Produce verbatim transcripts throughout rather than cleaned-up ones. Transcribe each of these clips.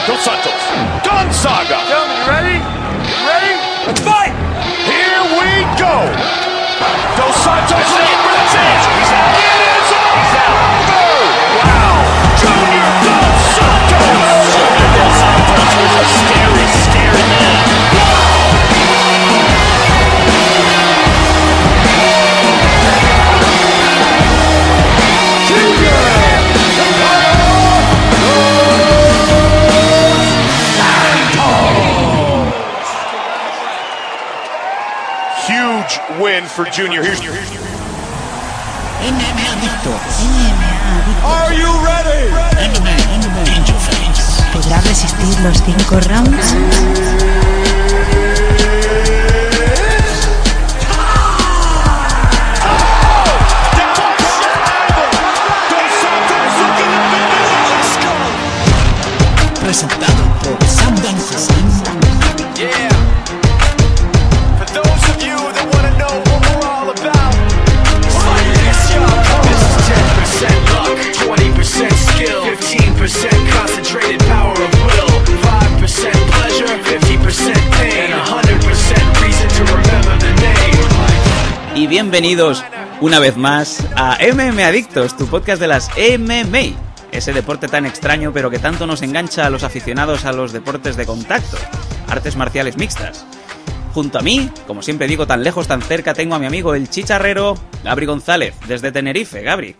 Dos Santos. Gonzaga. Gentlemen, you ready? You ready? Let's fight! Here we go. Dos Santos. That's it. That's it. He's out. It is He's out. over. Wow. Junior Dos Santos. Junior Dos Santos is a scary, scary man. Huge win for Junior. Here's your. M M A Adictos. M M A Adictos. Are you ready? M M A, M M A. In your face. ¿Podrá resistir los cinco rounds? Presentado por Sam Danza. Yeah. For those of you that want to know what we're all about, this is ten percent luck, twenty percent skill, fifteen percent concentrated power of will, five percent pleasure, fifty percent pain, and one hundred percent reason to remember the name. Y bienvenidos una vez más a M M A Adictos, tu podcast de las M M A. Ese deporte tan extraño pero que tanto nos engancha a los aficionados a los deportes de contacto, artes marciales mixtas. Junto a mí, como siempre digo, tan lejos, tan cerca, tengo a mi amigo el chicharrero Gabri González, desde Tenerife. Gabri.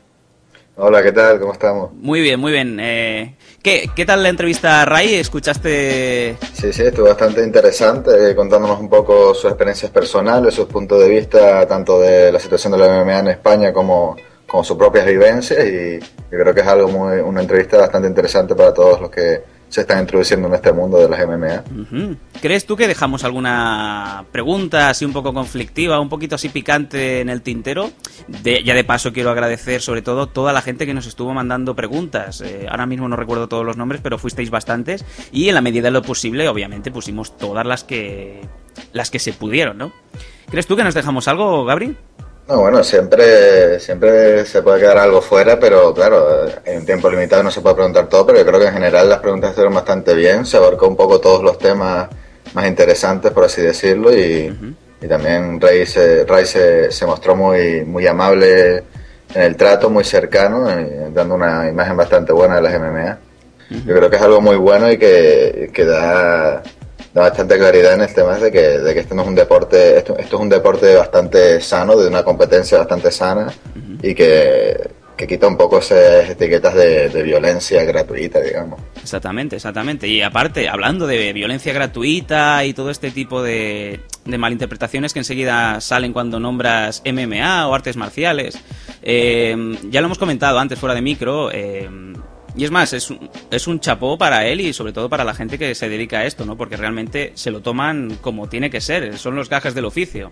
Hola, ¿qué tal? ¿Cómo estamos? Muy bien, muy bien. Eh, ¿qué, ¿Qué tal la entrevista a Ray? ¿Escuchaste? Sí, sí, estuvo bastante interesante, eh, contándonos un poco sus experiencias personales, sus puntos de vista, tanto de la situación de la M M A en España como, como sus propias vivencias, y yo creo que es algo muy, una entrevista bastante interesante para todos los que se están introduciendo en este mundo de las M M A. Uh-huh. ¿Crees tú que dejamos alguna pregunta así un poco conflictiva, un poquito así picante en el tintero? De, ya de paso quiero agradecer sobre todo toda la gente que nos estuvo mandando preguntas. Eh, ahora mismo no recuerdo todos los nombres, pero fuisteis bastantes y en la medida de lo posible, obviamente, pusimos todas las que las que se pudieron, ¿no? ¿Crees tú que nos dejamos algo, Gabri? No, bueno, siempre siempre se puede quedar algo fuera, pero claro, en un tiempo limitado no se puede preguntar todo, pero yo creo que en general las preguntas estuvieron bastante bien, se abarcó un poco todos los temas más interesantes, por así decirlo, y, uh-huh. y también Ray, se, Ray se, se mostró muy, muy amable en el trato, muy cercano, y dando una imagen bastante buena de las M M A. Uh-huh. Yo creo que es algo muy bueno y que, que da... da bastante claridad en el tema de que, de que esto no es un deporte, esto, esto es un deporte bastante sano, de una competencia bastante sana, uh-huh. y que, que quita un poco esas etiquetas de, de violencia gratuita, digamos. Exactamente, exactamente. Y aparte, hablando de violencia gratuita y todo este tipo de, de malinterpretaciones que enseguida salen cuando nombras M M A o artes marciales, eh, ya lo hemos comentado antes fuera de micro, eh, y es más, es un, es un chapó para él y sobre todo para la gente que se dedica a esto, ¿no? Porque realmente se lo toman como tiene que ser, son los gajes del oficio.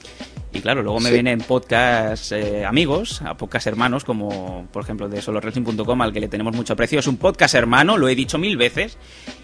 Y claro, luego me sí. vienen podcast eh, amigos, a podcast hermanos, como por ejemplo de solo wrestling punto com, al que le tenemos mucho aprecio. Es un podcast hermano, lo he dicho mil veces,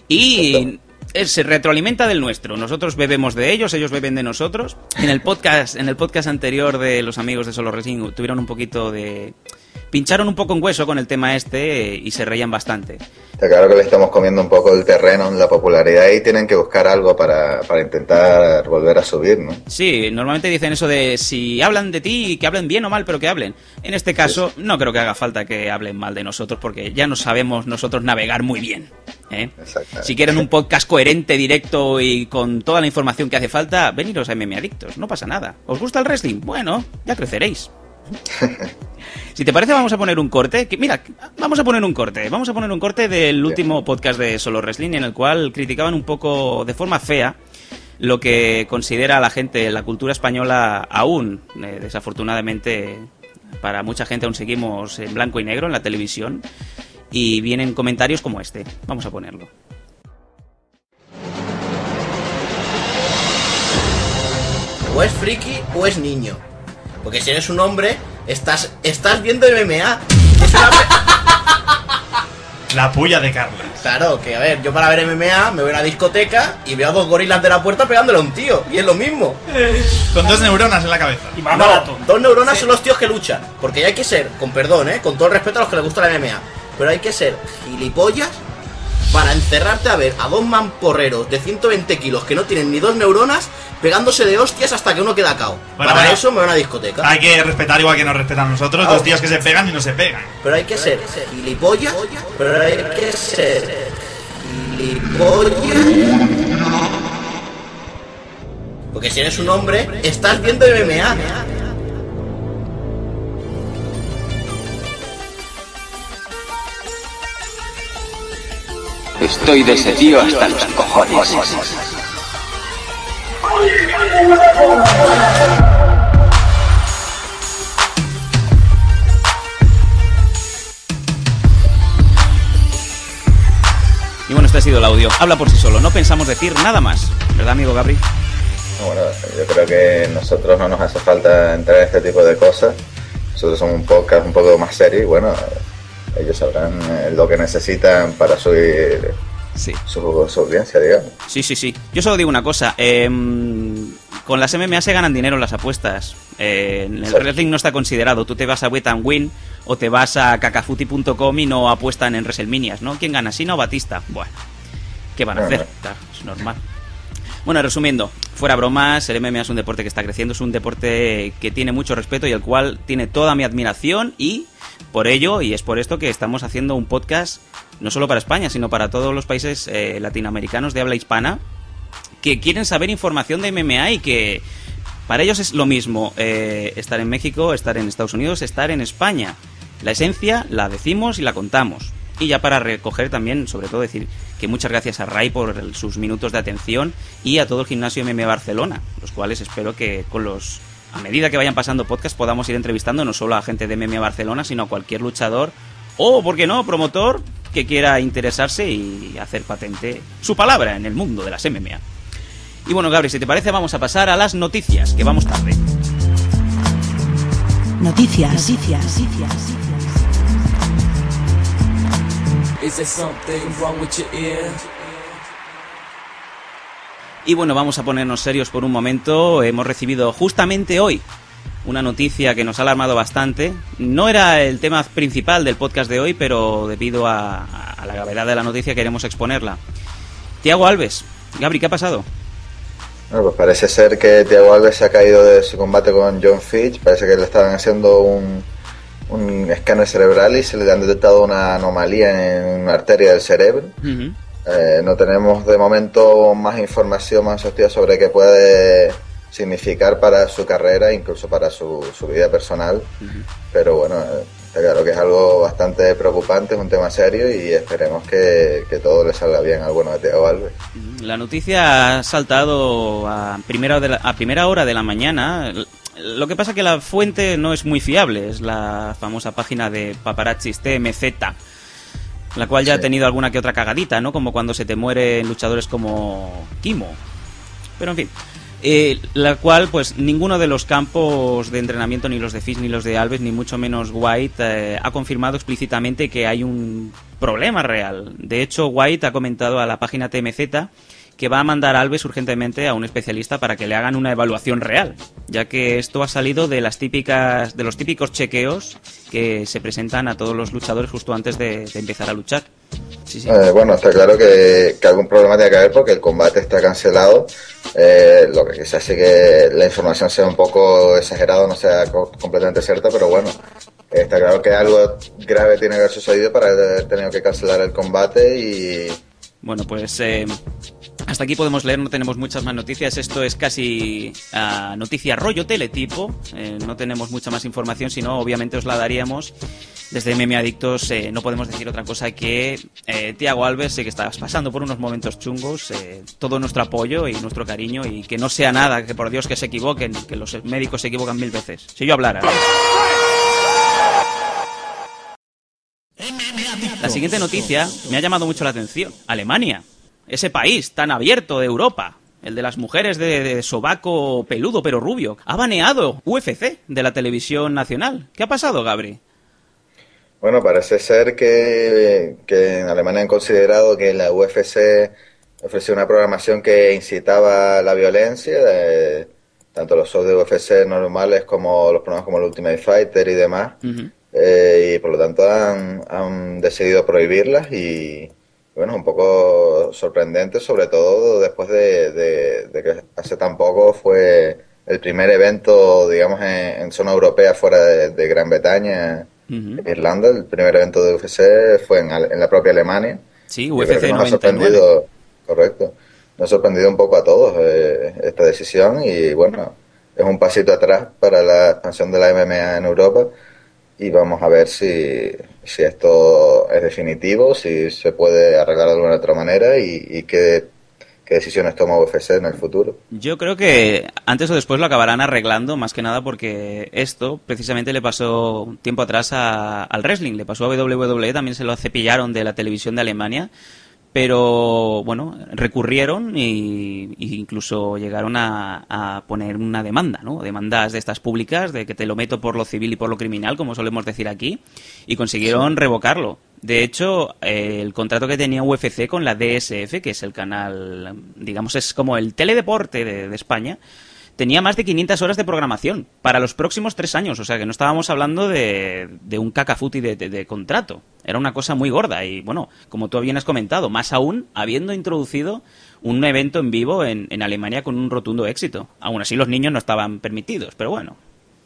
y eh, se retroalimenta del nuestro. Nosotros bebemos de ellos, ellos beben de nosotros. En el podcast, en el podcast anterior de los amigos de Solo Wrestling tuvieron un poquito de... pincharon un poco en hueso con el tema este y se reían bastante. Está claro que le estamos comiendo un poco el terreno en la popularidad y tienen que buscar algo para, para intentar volver a subir, ¿no? Sí, normalmente dicen eso de si hablan de ti, que hablen bien o mal, pero que hablen. En este caso, sí, sí. no creo que haga falta que hablen mal de nosotros porque ya nos sabemos nosotros navegar muy bien, ¿eh? Si quieren un podcast coherente, directo y con toda la información que hace falta, veniros a M M A Adictos, no pasa nada. ¿Os gusta el wrestling? Bueno, ya creceréis. Si te parece, vamos a poner un corte. Que, mira, vamos a poner un corte. Vamos a poner un corte del último podcast de Solo Wrestling, en el cual criticaban un poco de forma fea lo que considera la gente, la cultura española aún. Eh, desafortunadamente, para mucha gente aún seguimos en blanco y negro en la televisión. Y vienen comentarios como este. Vamos a ponerlo. O es friki o es niño. Porque si eres un hombre, estás estás viendo M M A. Es una... La puya de Carlos. Claro, que a ver, yo para ver M M A me voy a una discoteca y veo a dos gorilas de la puerta pegándole a un tío. Y es lo mismo. Con dos neuronas en la cabeza. Y más no, barato. Dos neuronas sí. Son los tíos que luchan. Porque ya hay que ser, con perdón, ¿eh? Con todo el respeto a los que les gusta la M M A. Pero hay que ser gilipollas para encerrarte a ver a dos mamporreros de ciento veinte kilos que no tienen ni dos neuronas pegándose de hostias hasta que uno queda cao. Bueno, para bueno, eso me voy a una discoteca. Hay que respetar igual que nos respetan a nosotros, Claro. dos tíos que se pegan y no se pegan. Pero hay que ser gilipollas, pero hay que ser gilipollas. Porque si eres un hombre, estás viendo M M A. Estoy de ese tío hasta los cojones. Y bueno, este ha sido el audio. Habla por sí solo, no pensamos decir nada más. ¿Verdad, amigo Gabri? Bueno, yo creo que nosotros no nos hace falta entrar en este tipo de cosas. Nosotros somos un podcast un poco más serio y bueno, ellos sabrán eh, lo que necesitan para subir Sí. su, su audiencia, digamos. Sí, sí, sí. Yo solo digo una cosa. Eh, con las M M A se ganan dinero en las apuestas. Eh, el Sí. wrestling no está considerado. Tú te vas a Bet and Win o te vas a cacafuti punto com y no apuestan en WrestleManias, ¿no? ¿Quién gana? ¿Sina o Batista? Bueno, ¿qué van a No, hacer? no. Claro, es normal. Bueno, resumiendo, fuera bromas, el M M A es un deporte que está creciendo, es un deporte que tiene mucho respeto y el cual tiene toda mi admiración y por ello, y es por esto que estamos haciendo un podcast no solo para España, sino para todos los países eh, latinoamericanos de habla hispana que quieren saber información de M M A y que para ellos es lo mismo eh, estar en México, estar en Estados Unidos, estar en España. La esencia la decimos y la contamos. Y ya para recoger también, sobre todo decir que muchas gracias a Ray por el- sus minutos de atención y a todo el gimnasio M M A Barcelona, los cuales espero que con los a medida que vayan pasando podcast podamos ir entrevistando no solo a gente de M M A Barcelona, sino a cualquier luchador o, ¿por qué no?, promotor que quiera interesarse y hacer patente su palabra en el mundo de las M M A. Y bueno, Gabri, si te parece, vamos a pasar a las noticias, que vamos tarde. Noticias. Noticias. Noticias. Is there something wrong with your ear? Y bueno, vamos a ponernos serios por un momento. Hemos recibido justamente hoy una noticia que nos ha alarmado bastante. No era el tema principal del podcast de hoy, pero debido a, a la gravedad de la noticia queremos exponerla. Thiago Alves. Gabri, ¿qué ha pasado? Bueno, pues parece ser que Thiago Alves se ha caído de su combate con John Fitch. Parece que le estaban haciendo un, un escáner cerebral y se le han detectado una anomalía en una arteria del cerebro. Uh-huh. Eh, no tenemos de momento más información más exhaustiva sobre qué puede significar para su carrera, incluso para su, su vida personal. Uh-huh. Pero bueno, eh, está claro que es algo bastante preocupante, es un tema serio y esperemos que, que todo le salga bien al bueno de Thiago Alves. La noticia ha saltado a primera, de la, a primera hora de la mañana. Lo que pasa es que la fuente no es muy fiable, es la famosa página de paparazzis T M Z, la cual ya sí. ha tenido alguna que otra cagadita, ¿no? Como cuando se te mueren luchadores como Kimo. Pero en fin, eh, la cual, pues, ninguno de los campos de entrenamiento, ni los de Fitch, ni los de Alves, ni mucho menos White, eh, ha confirmado explícitamente que hay un problema real. De hecho, White ha comentado a la página T M Z que va a mandar a Alves urgentemente a un especialista para que le hagan una evaluación real, ya que esto ha salido de las típicas, de los típicos chequeos que se presentan a todos los luchadores justo antes de, de empezar a luchar. Sí, sí. Eh, bueno, está claro que, que algún problema tiene que haber porque el combate está cancelado. Eh, lo que quizás sí que la información sea un poco exagerada, no sea co- completamente cierta, pero bueno, está claro que algo grave tiene que haber sucedido para haber tenido que cancelar el combate y... Bueno, pues eh, hasta aquí podemos leer, no tenemos muchas más noticias. Esto es casi uh, noticia rollo teletipo. Eh, no tenemos mucha más información, sino obviamente os la daríamos. Desde M M A Adictos eh, no podemos decir otra cosa que eh, Thiago Alves, sé que estás pasando por unos momentos chungos, eh, todo nuestro apoyo y nuestro cariño y que no sea nada, que por Dios que se equivoquen, que los médicos se equivocan mil veces. Si yo hablara. La siguiente noticia me ha llamado mucho la atención. Alemania, ese país tan abierto de Europa, el de las mujeres de, de sobaco peludo pero rubio, ha baneado U F C de la televisión nacional. ¿Qué ha pasado, Gabri? Bueno, parece ser que, que en Alemania han considerado que la U F C ofreció una programación que incitaba a la violencia, de, tanto los shows de U F C normales como los programas como el Ultimate Fighter y demás. Uh-huh. Eh, y por lo tanto han, han decidido prohibirlas y, Bueno, un poco sorprendente, sobre todo después de, de, de que hace tan poco fue el primer evento, digamos, en, en zona europea fuera de, de Gran Bretaña, uh-huh. Irlanda. El primer evento de U F C fue en, en la propia Alemania. Sí, U F C nos noventa y nueve. Ha sorprendido, correcto, nos ha sorprendido un poco a todos eh, esta decisión y bueno, es un pasito atrás para la expansión de la M M A en Europa. Y vamos a ver si, si esto es definitivo, si se puede arreglar de alguna otra manera y, y qué, qué decisiones toma U F C en el futuro. Yo creo que antes o después lo acabarán arreglando, más que nada porque esto precisamente le pasó tiempo atrás a, al wrestling, le pasó a W W E, también se lo cepillaron de la televisión de Alemania. Pero, bueno, recurrieron y, y incluso llegaron a, a poner una demanda, ¿no? Demandas de estas públicas, de que te lo meto por lo civil y por lo criminal, como solemos decir aquí, y consiguieron sí. revocarlo. De hecho, eh, el contrato que tenía U F C con la D S F, que es el canal, digamos, es como el teledeporte de, de España, tenía más de quinientas horas de programación para los próximos tres años. O sea, que no estábamos hablando de, de un cacafuti de, de, de contrato. Era una cosa muy gorda. Y, bueno, como tú bien has comentado, más aún habiendo introducido un evento en vivo en, en Alemania con un rotundo éxito. Aún así, los niños no estaban permitidos, pero bueno.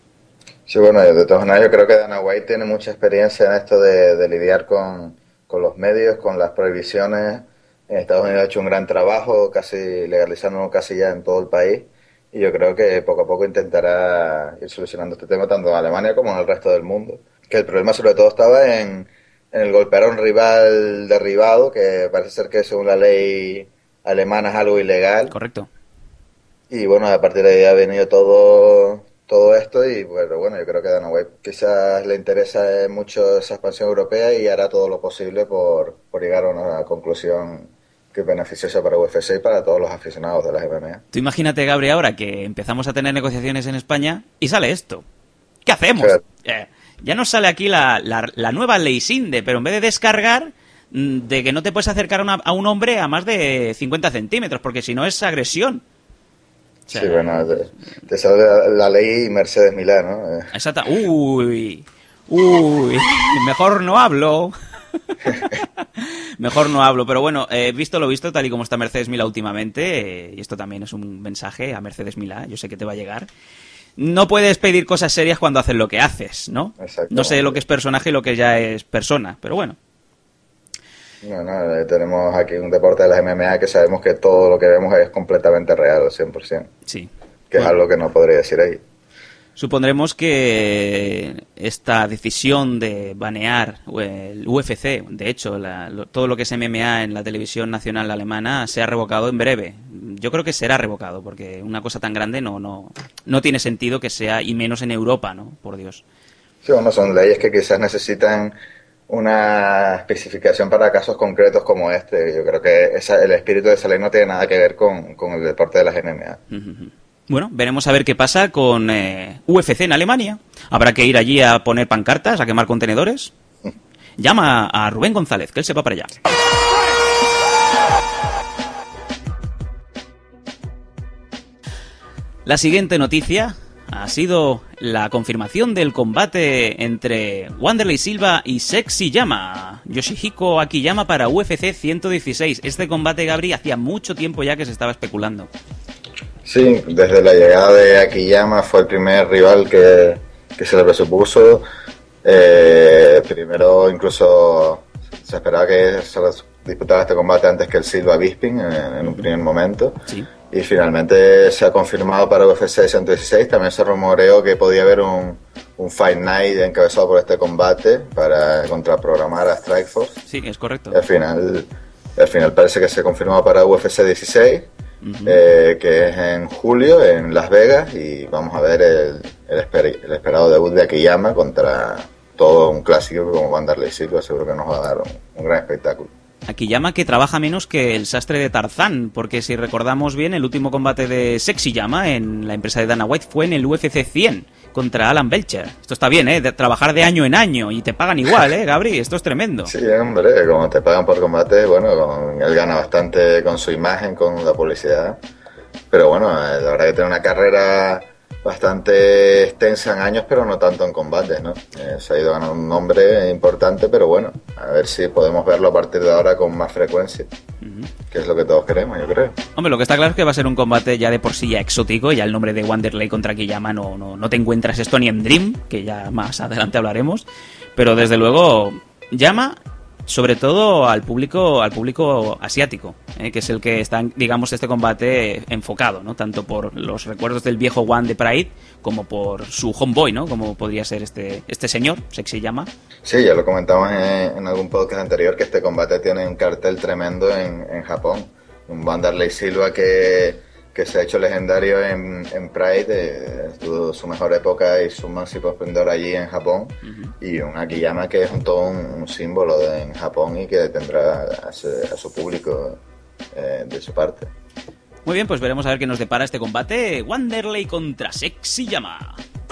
Sí, bueno, de todas maneras, yo creo que Dana White tiene mucha experiencia en esto de, de lidiar con, con los medios, con las prohibiciones. En Estados Unidos ha hecho un gran trabajo, casi legalizándolo casi ya en todo el país. Y yo creo que poco a poco intentará ir solucionando este tema tanto en Alemania como en el resto del mundo. Que el problema sobre todo estaba en, en el golpear a un rival derribado, que parece ser que según la ley alemana es algo ilegal. Correcto. Y bueno, a partir de ahí ha venido todo, todo esto y bueno, bueno, yo creo que a Dana White quizás le interesa mucho esa expansión europea y hará todo lo posible por, por llegar a una conclusión que es beneficiosa para U F C y para todos los aficionados de las M M A. Tú imagínate, Gabri, ahora que empezamos a tener negociaciones en España y sale esto. ¿Qué hacemos? Eh, ya nos sale aquí la, la, la nueva ley SINDE, pero en vez de descargar, de que no te puedes acercar a, una, a un hombre a más de cincuenta centímetros, porque si no es agresión. O sea, sí, bueno, te, te sale la, la ley Mercedes Milá, ¿no? Exacto. Uy, uy, mejor no hablo. Mejor no hablo, pero bueno, eh, visto lo visto, tal y como está Mercedes Milá últimamente, eh, y esto también es un mensaje a Mercedes Milá, yo sé que te va a llegar, no puedes pedir cosas serias cuando haces lo que haces, ¿no? No sé lo que es personaje y lo que ya es persona, pero bueno. No, no, eh, tenemos aquí un deporte de las M M A que sabemos que todo lo que vemos es completamente real, al cien por ciento. Sí. Que bueno, es algo que no podría decir ahí. Supondremos que esta decisión de banear el U F C, de hecho, la, lo, todo lo que es M M A en la televisión nacional alemana, se ha revocado en breve. Yo creo que será revocado, porque una cosa tan grande no, no, no tiene sentido que sea, y menos en Europa, ¿no? Por Dios. Sí, bueno, son leyes que quizás necesitan una especificación para casos concretos como este. Yo creo que esa, el espíritu de esa ley no tiene nada que ver con, con el deporte de las M M A. Uh-huh. Bueno, veremos a ver qué pasa con eh, U F C en Alemania. Habrá que ir allí a poner pancartas, a quemar contenedores. Llama a Rubén González, que él se va para allá. La siguiente noticia ha sido la confirmación del combate entre Wanderlei Silva y Sexy Llama. Yoshihiko Akiyama para U F C ciento dieciséis. Este combate, Gabri, hacía mucho tiempo ya que se estaba especulando. Sí, desde la llegada de Akiyama fue el primer rival que, que se le presupuso. Eh, primero incluso se esperaba que se disputara este combate antes que el Silva Bisping en, en un primer momento. Sí. Y finalmente se ha confirmado para U F C ciento dieciséis. También se rumoreó que podía haber un, un Fight Night encabezado por este combate para contraprogramar a Strikeforce. Sí, es correcto. Y al final, al final parece que se confirmó para U F C dieciséis. Uh-huh. eh, que es en julio en Las Vegas y vamos a ver el, el, esper- el esperado debut de Akiyama contra todo un clásico como Wanderlei Silva. Seguro que nos va a dar un, un gran espectáculo. Akiyama, que trabaja menos que el sastre de Tarzán, porque si recordamos bien, el último combate de Sexy Llama en la empresa de Dana White fue en el U F C cien contra Alan Belcher. Esto está bien, ¿eh? De trabajar de año en año y te pagan igual, ¿eh, Gabri? Esto es tremendo. Sí, hombre, como te pagan por combate, bueno, con, él gana bastante con su imagen, con la publicidad. Pero bueno, la verdad que tiene una carrera bastante extensa en años, pero no tanto en combates, ¿no? Eh, se ha ido ganando un nombre importante, pero bueno, a ver si podemos verlo a partir de ahora con más frecuencia, uh-huh. que es lo que todos queremos, yo creo. Hombre, lo que está claro es que va a ser un combate ya de por sí ya exótico, ya el nombre de Wanderlei contra Akiyama no, no, no te encuentras esto ni en Dream, que ya más adelante hablaremos, pero desde luego llama sobre todo al público al público asiático, ¿eh? que es el que está, digamos, este combate enfocado, ¿no? Tanto por los recuerdos del viejo One de Pride como por su homeboy, ¿no? Como podría ser este este señor, Sexy Llama. Sí, ya lo comentamos en, en algún podcast anterior que este combate tiene un cartel tremendo en, en Japón. Un Wanderlei Silva que, que se ha hecho legendario en, en Pride, eh, tuvo su mejor época y su máximo esplendor allí en Japón, uh-huh. y un Akiyama que es un, todo un, un símbolo de, en Japón y que tendrá a su, a su público eh, de su parte. Muy bien, pues veremos a ver qué nos depara este combate. Wanderlei contra Sexy Llama.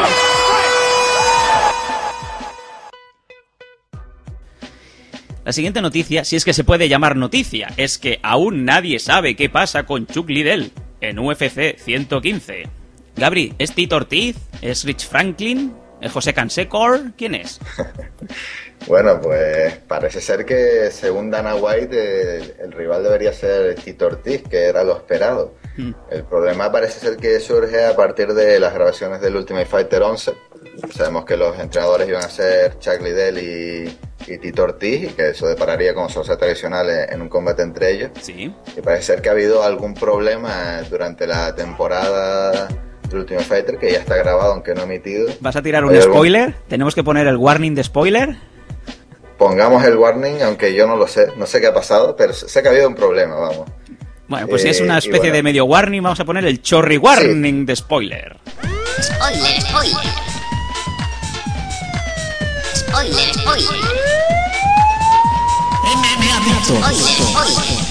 La siguiente noticia, si es que se puede llamar noticia, es que aún nadie sabe qué pasa con Chuck Liddell en U F C ciento quince. Gabri, ¿es Tito Ortiz? ¿Es Rich Franklin? ¿Es José Canseco? ¿Quién es? Bueno, pues parece ser que según Dana White el, el rival debería ser Tito Ortiz, que era lo esperado. Hmm. El problema parece ser que surge a partir de las grabaciones del Ultimate Fighter once. Sabemos que los entrenadores iban a ser Chuck Liddell y, y Tito Ortiz, y que eso depararía como sorpresa tradicional en, en un combate entre ellos. Sí. Y parece ser que ha habido algún problema durante la temporada del Ultimate Fighter, que ya está grabado aunque no emitido. ¿Vas a tirar un spoiler? Algún... ¿Tenemos que poner el warning de spoiler? Pongamos el warning, aunque yo no lo sé, no sé qué ha pasado, pero sé que ha habido un problema, vamos. Bueno, pues eh, si es una especie bueno. de medio warning, vamos a poner el chorri warning sí. de spoiler. Spoiler, spoiler. Spoiler, spoiler. Spoiler, spoiler.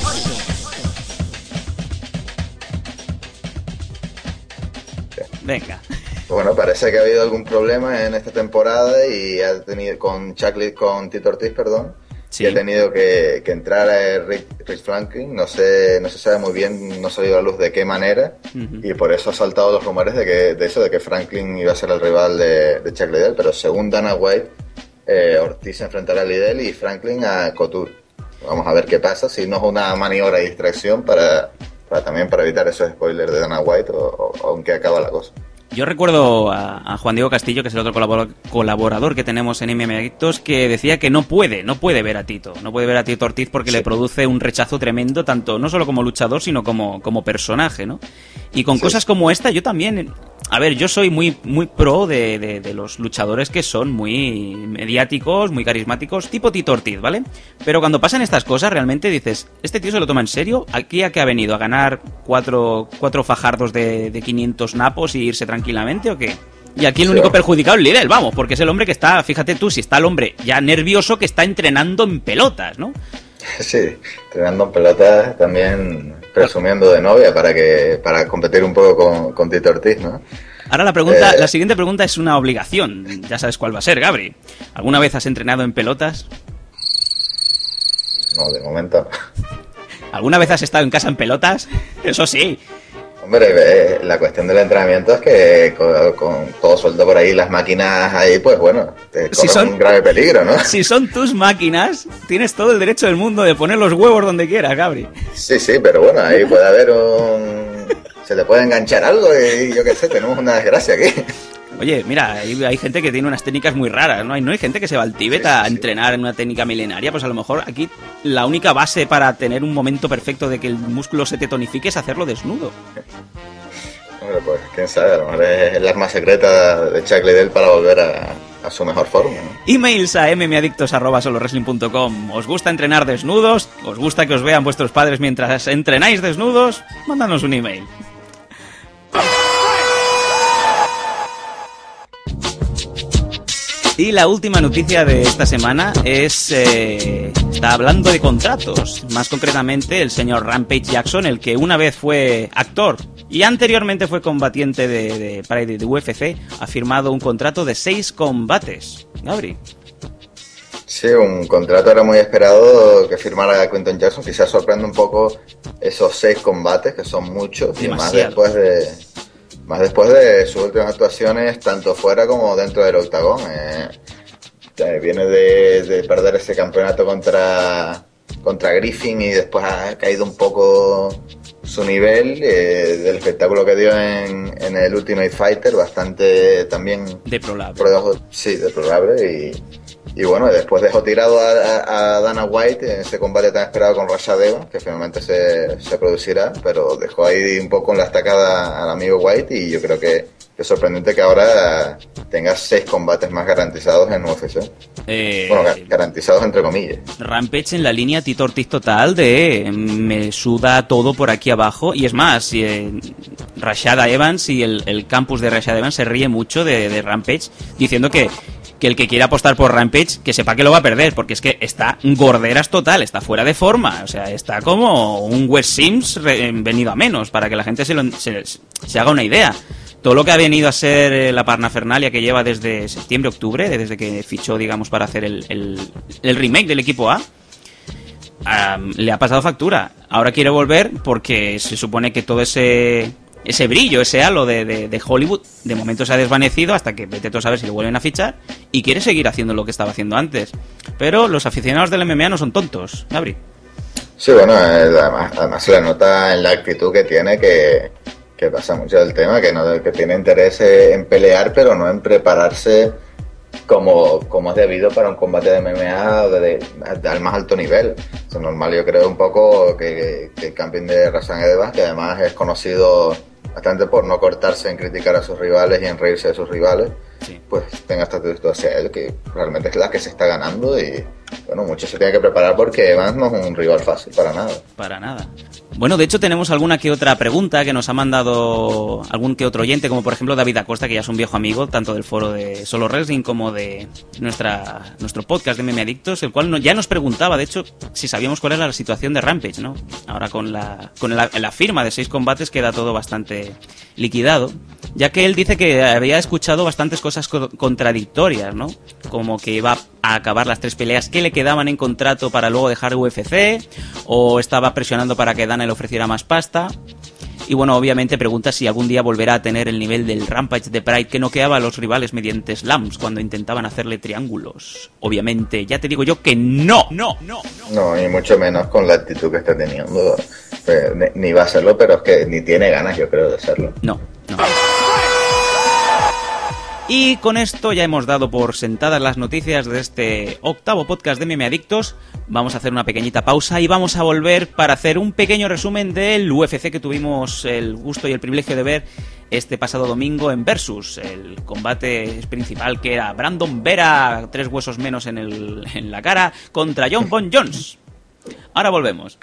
Venga. Bueno, parece que ha habido algún problema en esta temporada y ha tenido con Chuck Liddell, con Tito Ortiz, perdón. Sí. Y ha tenido que, que entrar a Rich, Rich Franklin, no sé, no se sabe muy bien, no ha salido a la luz de qué manera, uh-huh. y por eso ha saltado los rumores de que de eso, de que Franklin iba a ser el rival de, de Chuck Liddell, pero según Dana White, eh, Ortiz se enfrentará a Liddell y Franklin a Couture. Vamos a ver qué pasa, si no es una maniobra de distracción para, para también para evitar esos spoilers de Dana White o, o, o en qué acaba la cosa. Yo recuerdo a, a Juan Diego Castillo, que es el otro colaborador, colaborador que tenemos en M M A Adictos, que decía que no puede, no puede ver a Tito, no puede ver a Tito Ortiz porque sí. le produce un rechazo tremendo, tanto no solo como luchador, sino como, como personaje, ¿no? Y con sí. cosas como esta, yo también, a ver, yo soy muy, muy pro de, de, de los luchadores que son muy mediáticos, muy carismáticos, tipo Tito Ortiz, ¿vale? Pero cuando pasan estas cosas, realmente dices, ¿este tío se lo toma en serio? ¿Aquí a qué ha venido? ¿A ganar cuatro, cuatro fajardos de, de quinientos napos y irse tranquilamente o qué? Y aquí el único sí. perjudicado es Liddell, vamos, porque es el hombre que está, fíjate tú, si está el hombre ya nervioso que está entrenando en pelotas, ¿no? Sí, entrenando en pelotas, también presumiendo de novia para que para competir un poco con, con Tito Ortiz, ¿no? Ahora la pregunta, eh, la siguiente pregunta es una obligación, ya sabes cuál va a ser, Gabri. ¿Alguna vez has entrenado en pelotas? No, de momento. ¿Alguna vez has estado en casa en pelotas? Eso sí. Hombre, eh, la cuestión del entrenamiento es que con, con todo suelto por ahí, las máquinas ahí, pues bueno, te corren si son, un grave peligro, ¿no? Si son tus máquinas, tienes todo el derecho del mundo de poner los huevos donde quieras, Gabri. Sí, sí, pero bueno, ahí puede haber un... se le puede enganchar algo y yo qué sé, tenemos una desgracia aquí. Oye, mira, hay, hay gente que tiene unas técnicas muy raras, ¿no? Hay, ¿no hay gente que se va al Tíbet sí, sí, a entrenar sí. en una técnica milenaria? Pues a lo mejor aquí la única base para tener un momento perfecto de que el músculo se te tonifique es hacerlo desnudo. Hombre, pues quién sabe, a lo mejor es el arma secreta de Chuck Liddell para volver a, a su mejor forma, ¿no? Emails a mmadictos arroba solo wrestling punto com. ¿Os gusta entrenar desnudos? ¿Os gusta que os vean vuestros padres mientras entrenáis desnudos? Mándanos un email. Y la última noticia de esta semana es... Eh, está hablando de contratos. Más concretamente, el señor Rampage Jackson, el que una vez fue actor y anteriormente fue combatiente de, de, de, de U F C, ha firmado un contrato de seis combates. Gabri. Sí, un contrato era muy esperado que firmara Quinton Jackson. Quizás sorprende un poco esos seis combates, que son muchos. Demasiado. Y más después de... Más después de sus últimas actuaciones, tanto fuera como dentro del octagón. Eh, eh, viene de, de perder ese campeonato contra, contra Griffin y después ha caído un poco su nivel eh, del espectáculo que dio en, en el Ultimate Fighter, bastante también deplorable. Por debajo, sí, deplorable y, y bueno, después dejó tirado a, a, a Dana White en ese combate tan esperado con Rashad Evans, que finalmente se, se producirá, pero dejó ahí un poco en la estacada al amigo White y yo creo que es sorprendente que ahora tengas seis combates más garantizados en U F C. Eh, bueno, garantizados entre comillas. Rampage en la línea Tito Ortiz total de me suda todo por aquí abajo. Y es más, eh, Rashad Evans y el, el campus de Rashad Evans se ríe mucho de, de Rampage, diciendo que, que el que quiera apostar por Rampage, que sepa que lo va a perder, porque es que está gorderas total, está fuera de forma. O sea, está como un Wes Sims re, venido a menos, para que la gente se, lo, se, se haga una idea. Todo lo que ha venido a ser la parnafernalia que lleva desde septiembre-octubre, desde que fichó, digamos, para hacer el, el, el remake del equipo A, um, le ha pasado factura. Ahora quiere volver porque se supone que todo ese ese brillo, ese halo de, de, de Hollywood, de momento se ha desvanecido hasta que vete tú a saber si lo vuelven a fichar, y quiere seguir haciendo lo que estaba haciendo antes. Pero los aficionados del M M A no son tontos, Gabri. Sí, bueno, además, además se le nota en la actitud que tiene que... que pasa mucho del tema, que no que tiene interés en pelear, pero no en prepararse como, como es debido para un combate de M M A de, de, de, al más alto nivel. Es normal, yo creo un poco que, que el campeón de Rashad Evans, que además es conocido bastante por no cortarse en criticar a sus rivales y en reírse de sus rivales, sí, pues tenga esta actitud hacia él, que realmente es la que se está ganando y bueno, mucho se tiene que preparar porque Evans no es un rival fácil, para nada. Para nada. Bueno, de hecho tenemos alguna que otra pregunta que nos ha mandado algún que otro oyente, como por ejemplo David Acosta, que ya es un viejo amigo, tanto del foro de Solo Wrestling como de nuestra nuestro podcast de M M Adictos, el cual no, ya nos preguntaba, de hecho, si sabíamos cuál era la situación de Rampage, ¿no? Ahora con la con la, la firma de seis combates queda todo bastante liquidado, ya que él dice que había escuchado bastantes cosas co- contradictorias, ¿no? Como que iba a acabar las tres peleas que le quedaban en contrato para luego dejar U F C, o estaba presionando para que Dana le ofreciera más pasta. Y bueno, obviamente pregunta si algún día volverá a tener el nivel del Rampage de Pride que noqueaba a los rivales mediante slams cuando intentaban hacerle triángulos. Obviamente, ya te digo yo que no, no, no. No, y mucho menos con la actitud que está teniendo. Eh, ni va a hacerlo, pero es que ni tiene ganas, yo creo, de hacerlo. No, no. Y con esto ya hemos dado por sentadas las noticias de este octavo podcast de M M Adictos. Vamos a hacer una pequeñita pausa y vamos a volver para hacer un pequeño resumen del U F C que tuvimos el gusto y el privilegio de ver este pasado domingo en Versus, el combate principal que era Brandon Vera, tres huesos menos en, el, en la cara, contra Jon Bon Jones. Ahora volvemos.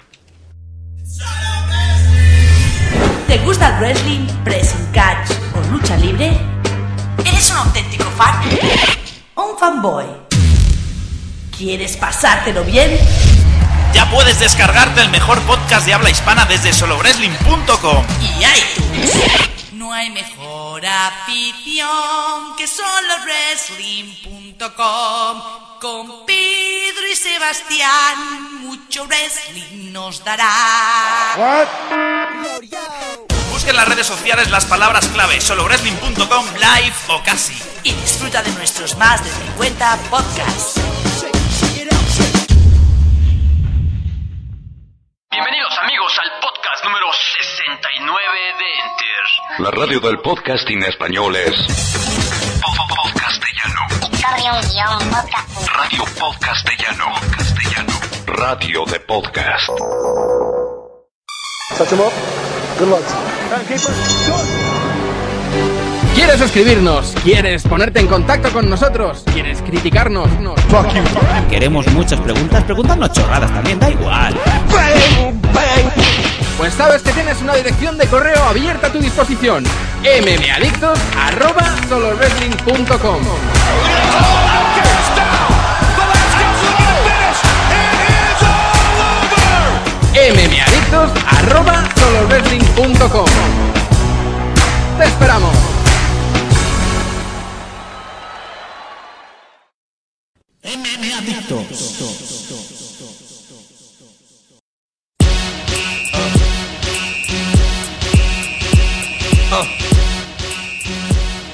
¿Te gusta el wrestling, pressing catch o lucha libre? ¿Eres un auténtico fan? ¿O un fanboy? ¿Quieres pasártelo bien? Ya puedes descargarte el mejor podcast de habla hispana desde solo wrestling punto com y iTunes. No hay mejor afición que solo wrestling punto com. Con Pedro y Sebastián, mucho wrestling nos dará. What? Busca en las redes sociales las palabras clave solo wrestling punto com, live o casi. Y disfruta de nuestros más de cincuenta podcasts. Bienvenidos amigos al podcast número sesenta y nueve de Enter. La radio del podcasting español es Podcastellano. Radio Podcastellano. Castellano. Radio de podcast. Touch 'em up. Good luck. ¿Quieres suscribirnos? ¿Quieres ponerte en contacto con nosotros? ¿Quieres criticarnos? No. Queremos muchas preguntas, preguntarnos chorradas también, da igual. Pues sabes que tienes una dirección de correo abierta a tu disposición: mmadictos arroba solo wrestling punto com. mmadictos arroba solo wrestling punto com. ¡Te esperamos! M M Adictos.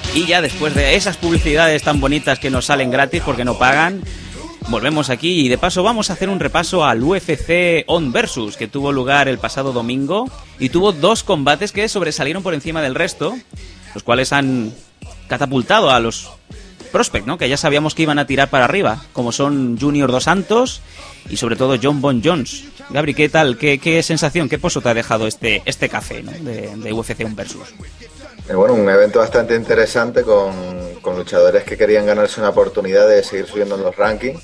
Y ya después de esas publicidades tan bonitas que nos salen gratis porque no pagan, volvemos aquí y de paso vamos a hacer un repaso al U F C On Versus, que tuvo lugar el pasado domingo y tuvo dos combates que sobresalieron por encima del resto, los cuales han catapultado a los prospect, ¿no? Que ya sabíamos que iban a tirar para arriba, como son Junior Dos Santos y sobre todo John Bon Jones. Gabri, ¿qué tal? ¿Qué, qué sensación, qué pozo te ha dejado este, este café, ¿no? de, de U F C On Versus? Eh, bueno, un evento bastante interesante con, con luchadores que querían ganarse una oportunidad de seguir subiendo en los rankings.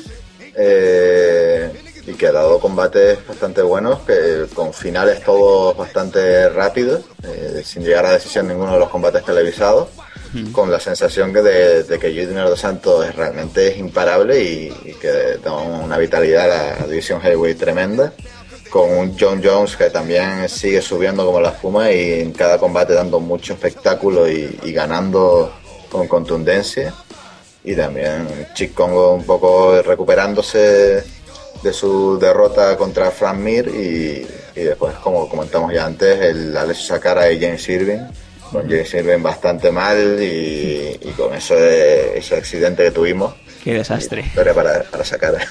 Eh, y que ha dado combates bastante buenos, que con finales todos bastante rápidos, eh, sin llegar a decisión ninguno de los combates televisados, mm. con la sensación que de, de que Junior Dos Santos es, realmente es imparable y, y que da una vitalidad a la división heavyweight tremenda, con un John Jones que también sigue subiendo como la espuma y en cada combate dando mucho espectáculo y, y ganando con contundencia. Y también Cheick Kongo un poco recuperándose de su derrota contra Frank Mir y, y después, como comentamos ya antes, el Alessio Sakara y James Irving, con James Irving bastante mal y, y con ese, ese accidente que tuvimos. Qué desastre. Historia para, para Sakara.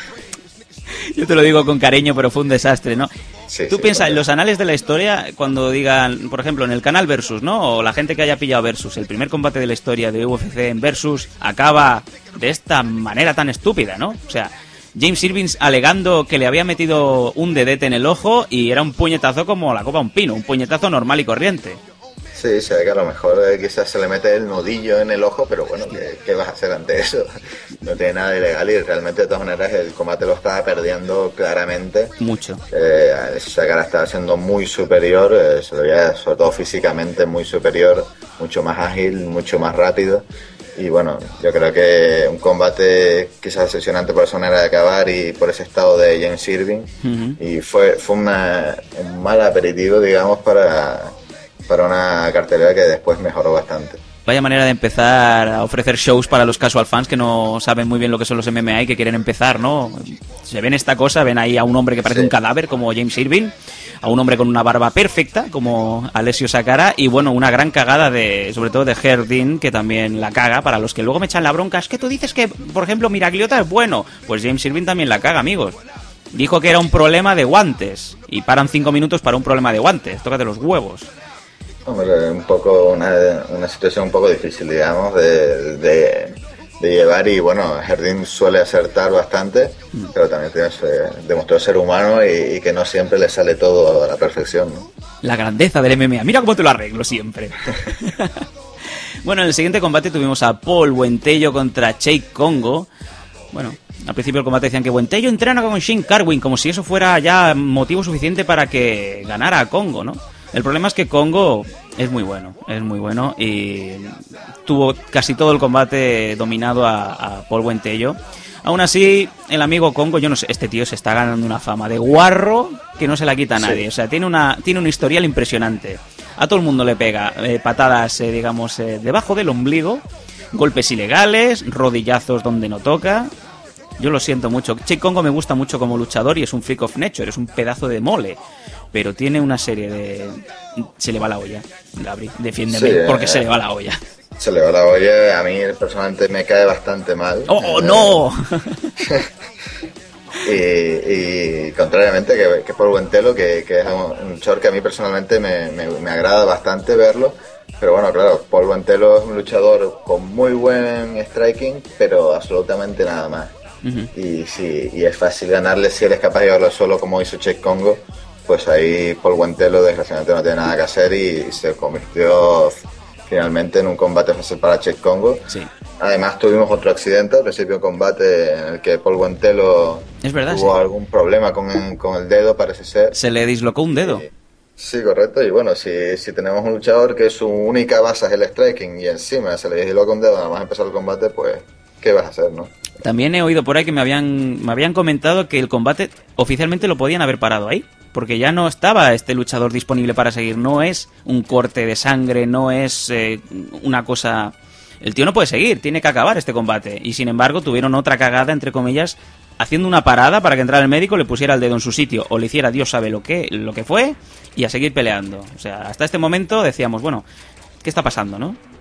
Yo te lo digo con cariño, pero fue un desastre, ¿no? Sí, Tú sí, piensas claro. en los anales de la historia, cuando digan, por ejemplo, en el canal Versus, ¿no? O la gente que haya pillado Versus, el primer combate de la historia de U F C en Versus acaba de esta manera tan estúpida, ¿no? O sea, James Irving alegando que le había metido un dedete en el ojo y era un puñetazo como la copa a un pino, un puñetazo normal y corriente. Sí, se ve que a lo mejor eh, quizás se le mete el nudillo en el ojo, pero bueno, ¿qué, qué vas a hacer ante eso? No tiene nada de ilegal y realmente de todas maneras el combate lo estaba perdiendo claramente. Mucho. Eh, Sakara estaba siendo muy superior, eh, se lo veía sobre todo físicamente muy superior, mucho más ágil, mucho más rápido. Y bueno, yo creo que un combate quizás decepcionante por esa manera de acabar y por ese estado de James Irving. Uh-huh. Y fue, fue una, un mal aperitivo, digamos, para... para una cartelera que después mejoró bastante. Vaya manera de empezar a ofrecer shows para los casual fans que no saben muy bien lo que son los M M A y que quieren empezar, ¿no? Se ven esta cosa, ven ahí a un hombre que parece sí. un cadáver como James Irving, a un hombre con una barba perfecta como Alessio Sakara y bueno, una gran cagada de, sobre todo de Herdin, que también la caga, para los que luego me echan la bronca, es que tú dices que, por ejemplo, Miragliota es bueno, pues James Irving también la caga, amigos. Dijo que era un problema de guantes y paran cinco minutos para un problema de guantes, tócate los huevos. Hombre, un poco una, una situación un poco difícil, digamos, de, de, de llevar y bueno, Herdin suele acertar bastante, mm. pero también tiene, demostró ser humano y, y que no siempre le sale todo a la perfección, ¿no? La grandeza del M M A, mira cómo te lo arreglo siempre. Bueno, en el siguiente combate tuvimos a Paul Buentello contra Cheick Kongo. Bueno, al principio del combate decían que Buentello entrena con Shane Carwin, como si eso fuera ya motivo suficiente para que ganara a Kongo, ¿no? El problema es que Kongo es muy bueno, es muy bueno y tuvo casi todo el combate dominado a, a Paul Buentello. Aún así, el amigo Kongo, yo no sé, este tío se está ganando una fama de guarro que no se la quita a nadie. Sí. O sea, tiene una tiene un historial impresionante. A todo el mundo le pega eh, patadas, eh, digamos, eh, debajo del ombligo, golpes ilegales, rodillazos donde no toca. Yo lo siento mucho. Cheick Kongo me gusta mucho como luchador y es un freak of nature, es un pedazo de mole. Pero tiene una serie de... Se le va la olla, Gabri, defiéndeme, sí, porque eh, se le va la olla. Se le va la olla, a mí personalmente me cae bastante mal. ¡Oh, oh no! y, y contrariamente que, que Paul Buentello, que, que es un, un short que a mí personalmente me, me, me agrada bastante verlo. Pero bueno, claro, Paul Buentello es un luchador con muy buen striking, pero absolutamente nada más. Uh-huh. Y sí, y es fácil ganarle si eres capaz de llevarlo solo como hizo Cheick Kongo. Pues ahí Paul Buentello desgraciadamente no tiene nada que hacer y se convirtió finalmente en un combate fácil para Cheick Kongo. Sí. Además tuvimos otro accidente al principio del combate en el que Paul Buentello es verdad, tuvo sí. algún problema con el, con el dedo, parece ser. Se le dislocó un dedo. Sí, sí, correcto. Y bueno, si, si tenemos un luchador que su única base es el striking y encima se le disloca un dedo nada más empezar el combate, pues ¿qué vas a hacer, no? También he oído por ahí que me habían, me habían comentado que el combate oficialmente lo podían haber parado ahí. Porque ya no estaba este luchador disponible para seguir. No es un corte de sangre, no es eh, una cosa... El tío no puede seguir, tiene que acabar este combate. Y sin embargo tuvieron otra cagada, entre comillas, haciendo una parada para que entrara el médico, le pusiera el dedo en su sitio o le hiciera Dios sabe lo que, lo que fue y a seguir peleando. O sea, hasta este momento decíamos, bueno, ¿qué está pasando, no?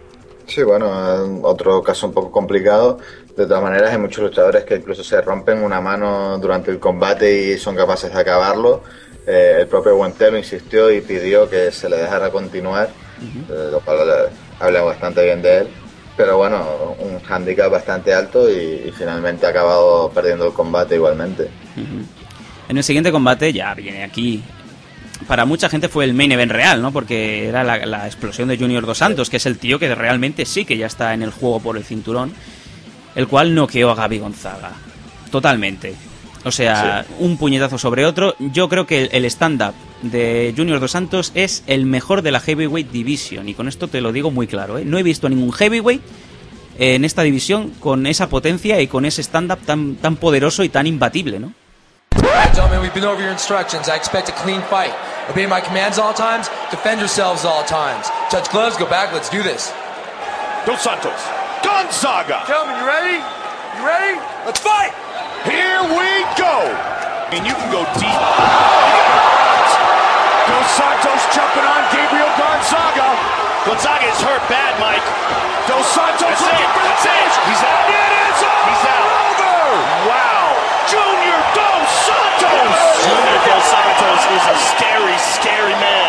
Sí, bueno, otro caso un poco complicado. De todas maneras, hay muchos luchadores que incluso se rompen una mano durante el combate y son capaces de acabarlo. Eh, el propio Guentelo insistió y pidió que se le dejara continuar, uh-huh. eh, lo cual eh, habla bastante bien de él. Pero bueno, un hándicap bastante alto y, y finalmente ha acabado perdiendo el combate igualmente. Uh-huh. En el siguiente combate ya viene aquí. Para mucha gente fue el main event real, ¿no? Porque era la, la explosión de Junior Dos Santos, que es el tío que realmente sí que ya está en el juego por el cinturón, el cual noqueó a Gabi Gonzaga. Totalmente. O sea, sí. un puñetazo sobre otro. Yo creo que el, el stand-up de Junior Dos Santos es el mejor de la Heavyweight Division. Y con esto te lo digo muy claro, ¿eh? No he visto ningún Heavyweight en esta división con esa potencia y con ese stand-up tan, tan poderoso y tan imbatible, ¿no? Alright, gentlemen, we've been over your instructions. I expect a clean fight. Obey my commands all times, defend yourselves all times. Touch gloves, go back, let's do this. Dos Santos, Gonzaga! Gentlemen, you ready? You ready? Let's fight! Here we go! And you can go deep. Dos Santos jumping on Gabriel Gonzaga. Gonzaga is hurt bad, Mike. Dos Santos That's looking it. for the That's finish. it. He's out. It is all He's out. over! Wow! Junior Dos Santos! Junior Dos Santos is a scary, scary man.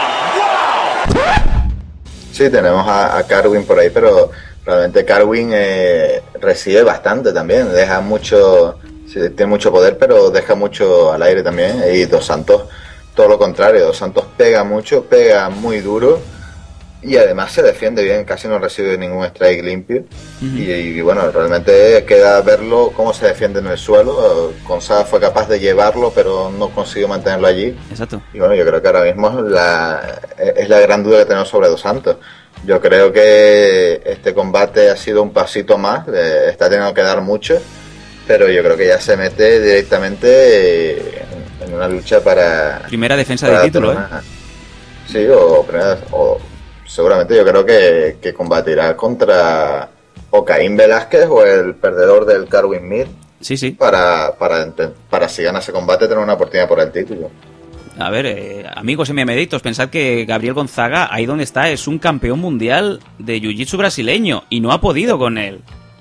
Wow! Sí, tenemos a, a Carwin por ahí, pero realmente Carwin eh, recibe bastante también. Deja mucho, sí, tiene mucho poder, pero deja mucho al aire también. Y Dos Santos, todo lo contrario. Dos Santos pega mucho, pega muy duro. Y además se defiende bien, casi no recibe ningún strike limpio. Uh-huh. y, y bueno, realmente queda verlo cómo se defiende en el suelo. Gonzaga fue capaz de llevarlo, pero no consiguió mantenerlo allí. Exacto. Y bueno, yo creo que ahora mismo es la, es la gran duda que tenemos sobre Dos Santos. Yo creo que este combate ha sido un pasito más, eh, está teniendo que dar mucho, pero yo creo que ya se mete directamente en, en una lucha para... Primera defensa para de título, una, ¿eh? Sí, o primera... O, seguramente yo creo que, que combatirá contra o Caín Velázquez o el perdedor del Carwin Mead. Sí, sí. Para, para, para si gana ese combate tener una oportunidad por el título. A ver, eh, amigos MMAdictos, pensad que Gabriel Gonzaga, ahí donde está, es un campeón mundial de jiu-jitsu brasileño y no ha podido con él.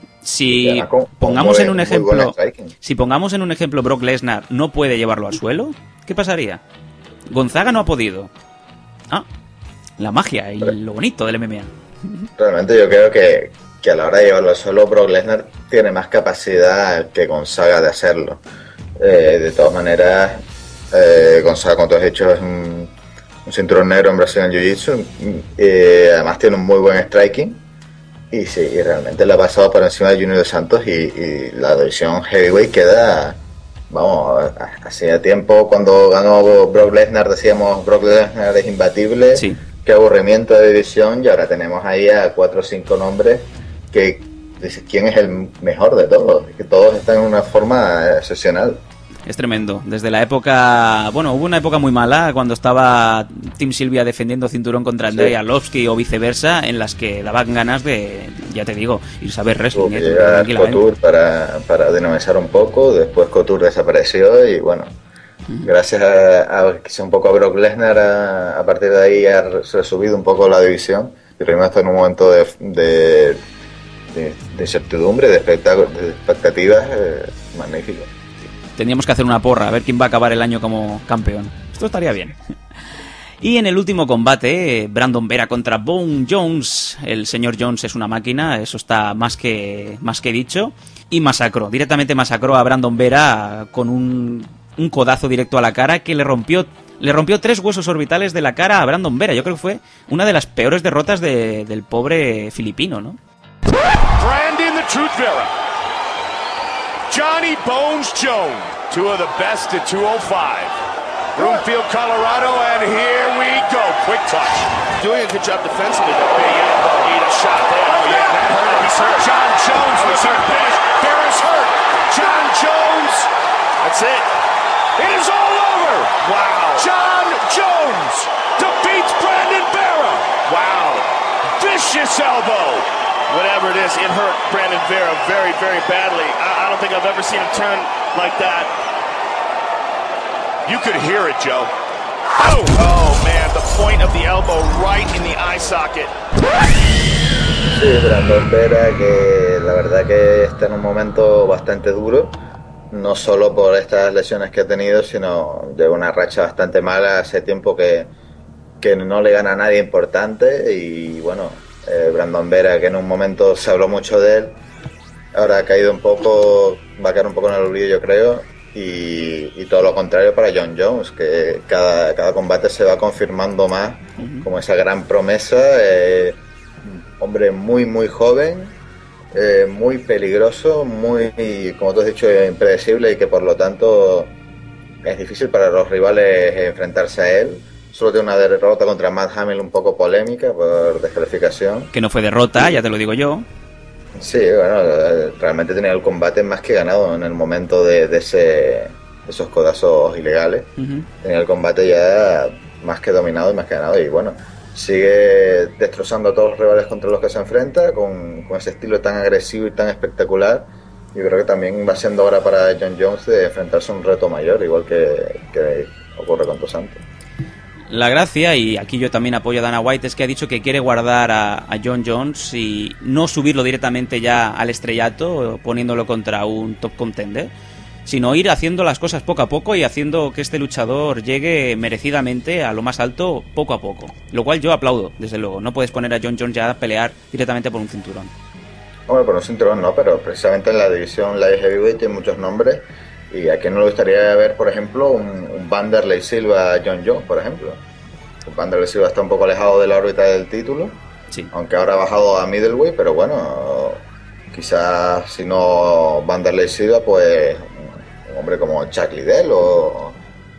Si con, pongamos con en un ejemplo, si pongamos en un ejemplo Brock Lesnar no puede llevarlo al suelo, ¿qué pasaría? Gonzaga no ha podido. Ah, la magia y lo bonito del M M A. Realmente yo creo que, que a la hora de llevarlo al suelo, Brock Lesnar tiene más capacidad que Gonzaga de hacerlo. Eh, de todas maneras, eh, Gonzaga, como tú has dicho, es un, un cinturón negro en Brazilian Jiu-Jitsu. Eh, además tiene un muy buen striking. Y sí, y realmente le ha pasado por encima de Junior Dos Santos y, y la división heavyweight queda... Vamos, hacía tiempo cuando ganó Brock Lesnar decíamos Brock Lesnar es imbatible. Sí. Qué aburrimiento de división, y ahora tenemos ahí a cuatro o cinco nombres que dices quién es el mejor de todos, que todos están en una forma excepcional. Es tremendo. Desde la época, bueno, hubo una época muy mala cuando estaba Team Silvia defendiendo cinturón contra Andrei sí. Arlovski o viceversa, en las que daban ganas de, ya te digo, irse a ver wrestling. Tuvo que llegar Couture para, para dinamizar un poco, después Couture desapareció y bueno, gracias a, a quizá un poco a Brock Lesnar, a, a partir de ahí ha resubido un poco la división. Y primero está en un momento de, de, de, de incertidumbre, de, de expectativas eh, magníficas. Tendríamos que hacer una porra, a ver quién va a acabar el año como campeón. Esto estaría bien. Y en el último combate, Brandon Vera contra Bone Jones. El señor Jones es una máquina, eso está más que, más que dicho. Y masacró, directamente masacró a Brandon Vera con un... un codazo directo a la cara que le rompió le rompió tres huesos orbitales de la cara a Brandon Vera. Yo creo que fue una de las peores derrotas de, del pobre filipino, ¿no? Brandon the Truth Vera, Johnny Bones Jones, two of the best at two oh five. Broomfield, Colorado, and here we go. Quick touch. Doing a good job defensively, though. Yeah, yeah. Need a shot there. Oh, yeah, that hurt. He's hurt. John Jones was hurt. Vera's hurt. John Jones. That's it. It is all over! Wow. John Jones defeats Brandon Vera! Wow. Vicious elbow! Whatever it is, it hurt Brandon Vera very, very badly. I, I don't think I've ever seen him turn like that. You could hear it, Joe. Oh, oh man, the point of the elbow right in the eye socket. Sí, Brandon Vera, que la verdad que está en un momento bastante duro, no solo por estas lesiones que ha tenido, sino lleva una racha bastante mala, hace tiempo que, que no le gana a nadie importante y bueno, eh, Brandon Vera, que en un momento se habló mucho de él, ahora ha caído un poco, va a caer un poco en el olvido yo creo, y, y todo lo contrario para Jon Jones, que cada, cada combate se va confirmando más uh-huh. como esa gran promesa, eh, hombre muy muy joven, eh, muy peligroso, muy, como tú has dicho, impredecible y que por lo tanto es difícil para los rivales enfrentarse a él. Solo tiene una derrota contra Matt Hamill un poco polémica por descalificación. Que no fue derrota, ya te lo digo yo. Sí, bueno, realmente tenía el combate más que ganado en el momento de, de ese, esos codazos ilegales. Uh-huh. Tenía el combate ya más que dominado y más que ganado. Y bueno, sigue destrozando a todos los rivales contra los que se enfrenta con, con ese estilo tan agresivo y tan espectacular. Yo creo que también va siendo hora para Jon Jones de enfrentarse a un reto mayor, igual que, que ocurre con Dos Santos. La gracia, y aquí yo también apoyo a Dana White, es que ha dicho que quiere guardar a, a Jon Jones y no subirlo directamente ya al estrellato, poniéndolo contra un top contender, sino ir haciendo las cosas poco a poco y haciendo que este luchador llegue merecidamente a lo más alto poco a poco. Lo cual yo aplaudo, desde luego. No puedes poner a Jon Jones ya a pelear directamente por un cinturón. Hombre, por un cinturón no, pero precisamente en la división Light Heavyweight tiene muchos nombres. ¿Y a quién no le gustaría ver, por ejemplo, un, un Vanderlei Silva Jon Jones, por ejemplo? Un Vanderlei Silva está un poco alejado de la órbita del título, sí. Aunque ahora ha bajado a middleweight, pero bueno, quizás si no Vanderlei Silva, pues un hombre como Chuck Liddell o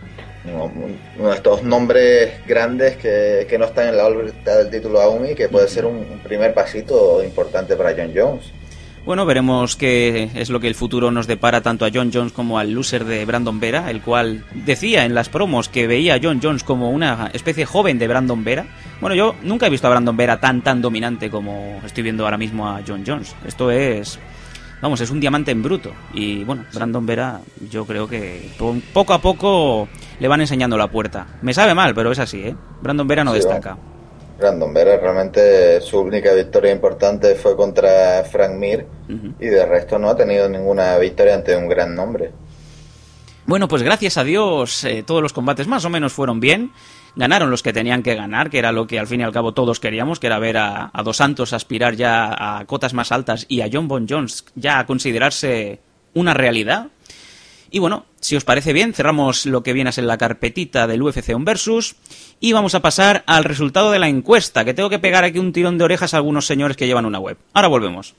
uno de estos nombres grandes que, que no están en la órbita del título aún y que puede ser un, un primer pasito importante para Jon Jones. Bueno, veremos qué es lo que el futuro nos depara tanto a Jon Jones como al loser de Brandon Vera, el cual decía en las promos que veía a Jon Jones como una especie joven de Brandon Vera. Bueno, yo nunca he visto a Brandon Vera tan tan dominante como estoy viendo ahora mismo a Jon Jones. Esto es, vamos, es un diamante en bruto. Y bueno, Brandon Vera yo creo que poco a poco le van enseñando la puerta. Me sabe mal, pero es así, ¿eh? Brandon Vera no sí, destaca. Bueno. Brandon Vera realmente su única victoria importante fue contra Frank Mir uh-huh. y de resto no ha tenido ninguna victoria ante un gran nombre. Bueno, pues gracias a Dios eh, todos los combates más o menos fueron bien. Ganaron los que tenían que ganar, que era lo que al fin y al cabo todos queríamos, que era ver a, a Dos Santos aspirar ya a cotas más altas y a Jon Bon Jones ya a considerarse una realidad. Y bueno, si os parece bien, cerramos lo que viene a ser la carpetita del U F C On Versus y vamos a pasar al resultado de la encuesta, que tengo que pegar aquí un tirón de orejas a algunos señores que llevan una web. Ahora volvemos.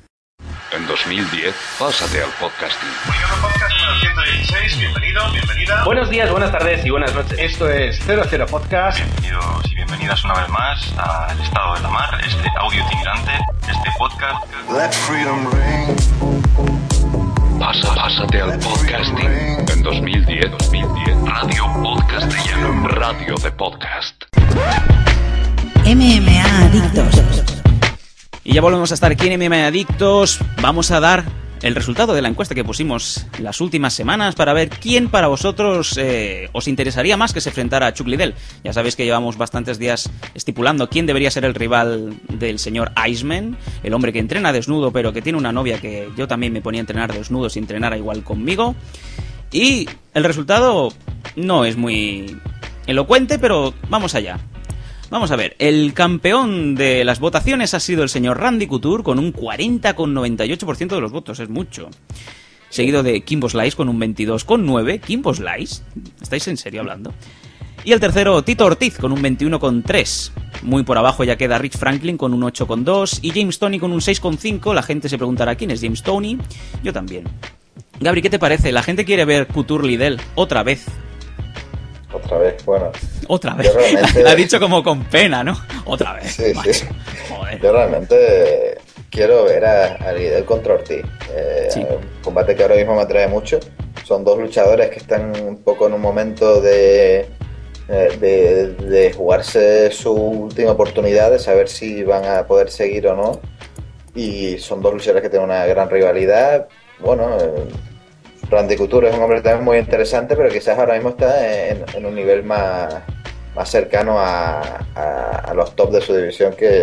En dos mil diez, pásate al podcasting. Podcast número ciento dieciséis, bienvenido, bienvenida. Buenos días, buenas tardes y buenas noches. Esto es cero cero Podcast. Bienvenidos y bienvenidas una vez más al estado de la mar, este audio itinerante, este podcast. Let freedom ring. Pasa, pásate al podcasting. En dos mil diez, dos mil diez, Radio Podcastellano, Radio de Podcast. M M A Adictos. Y ya volvemos a estar aquí en M M A Adictos. Vamos a dar el resultado de la encuesta que pusimos las últimas semanas para ver quién para vosotros eh, os interesaría más que se enfrentara a Chuck Liddell. Ya sabéis que llevamos bastantes días estipulando quién debería ser el rival del señor Iceman, el hombre que entrena desnudo pero que tiene una novia que yo también me ponía a entrenar desnudo si entrenara igual conmigo. Y el resultado no es muy elocuente, pero vamos allá. Vamos a ver, el campeón de las votaciones ha sido el señor Randy Couture con un cuarenta coma noventa y ocho por ciento de los votos, es mucho. Seguido de Kimbo Slice con un veintidós coma nueve. ¿Kimbo Slice? ¿Estáis en serio hablando? Y el tercero, Tito Ortiz con un veintiuno coma tres. Muy por abajo ya queda Rich Franklin con un ocho coma dos y James Toney con un seis coma cinco. La gente se preguntará quién es James Toney. Yo también. Gabri, ¿qué te parece? La gente quiere ver Couture Liddell otra vez. Otra vez, bueno. Otra vez. Realmente... La ha dicho como con pena, ¿no? Otra vez. Sí, sí. Joder. Yo realmente quiero ver a, a Liddell contra Ortiz. Eh, sí. Un combate que ahora mismo me atrae mucho. Son dos luchadores que están un poco en un momento de, de, de jugarse su última oportunidad, de saber si van a poder seguir o no. Y son dos luchadores que tienen una gran rivalidad. Bueno... Eh, Randy Couture es un hombre también muy interesante, pero quizás ahora mismo está en, en un nivel más, más cercano a, a, a los top de su división que,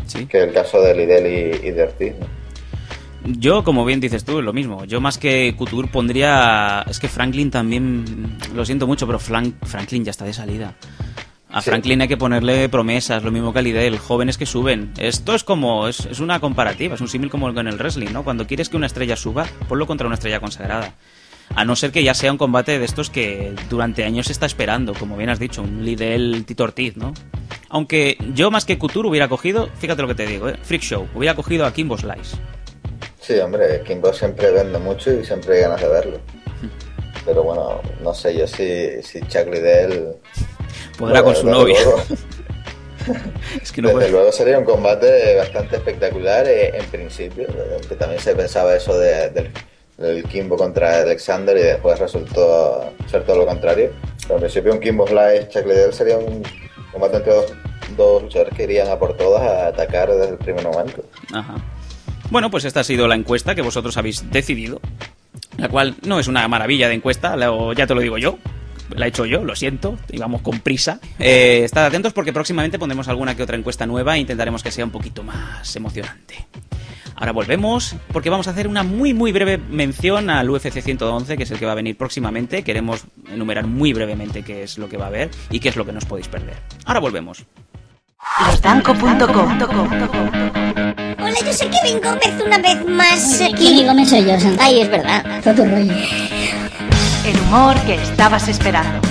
sí. que el caso de Liddell y, y de Ortiz, ¿no? Yo, como bien dices tú, lo mismo. Yo más que Couture pondría... Es que Franklin también... Lo siento mucho, pero Frank... Franklin ya está de salida. A sí. Franklin hay que ponerle promesas, lo mismo que a Liddell, jóvenes que suben. Esto es como... Es, es una comparativa, es un símil como con el wrestling, ¿no? Cuando quieres que una estrella suba, ponlo contra una estrella consagrada. A no ser que ya sea un combate de estos que durante años se está esperando, como bien has dicho, un Liddell Tito Ortiz, ¿no? Aunque yo más que Couture hubiera cogido, fíjate lo que te digo, ¿eh? Freak Show, hubiera cogido a Kimbo Slice. Sí, hombre, Kimbo siempre vende mucho y siempre hay ganas de verlo. Pero bueno, no sé yo si, si Chuck Liddell... Podrá bueno, con su novia. Luego, es que no desde puede. luego sería un combate bastante espectacular eh, en principio, que también se pensaba eso de, de, del Kimbo contra Alexander y después resultó ser todo lo contrario. Pero en principio un Kimbo Slice Chuck Liddell sería un combate entre dos, dos luchadores que irían a por todas a atacar desde el primer momento. Ajá. Bueno, pues esta ha sido la encuesta que vosotros habéis decidido, la cual no es una maravilla de encuesta, ya te lo digo yo. La he hecho yo, lo siento, íbamos con prisa. Eh, estad atentos porque próximamente pondremos alguna que otra encuesta nueva e intentaremos que sea un poquito más emocionante. Ahora volvemos porque vamos a hacer una muy muy breve mención al U F C ciento once, que es el que va a venir próximamente. Queremos enumerar muy brevemente qué es lo que va a haber y qué es lo que no os podéis perder. Ahora volvemos. Losdanco punto com. Hola, yo soy Kevin Gómez una vez más. Oye, Kevin Gómez soy yo. Ay, es verdad. Todo tu rollo. El humor que estabas esperando.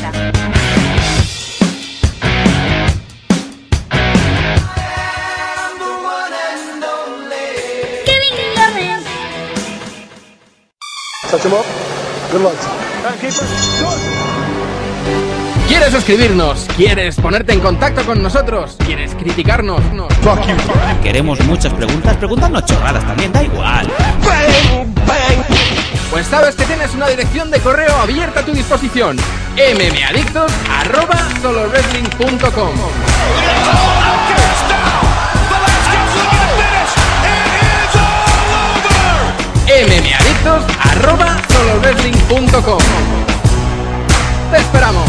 Kevin Gómez. Touch him up. Good luck. ¿Quieres suscribirnos? ¿Quieres ponerte en contacto con nosotros? ¿Quieres criticarnos? No. Queremos muchas preguntas. Preguntarnos chorradas también, da igual. Pues sabes que tienes una dirección de correo abierta a tu disposición. mmadictos arroba solo wrestling punto com. mmadictos arroba solo wrestling punto com. Te esperamos.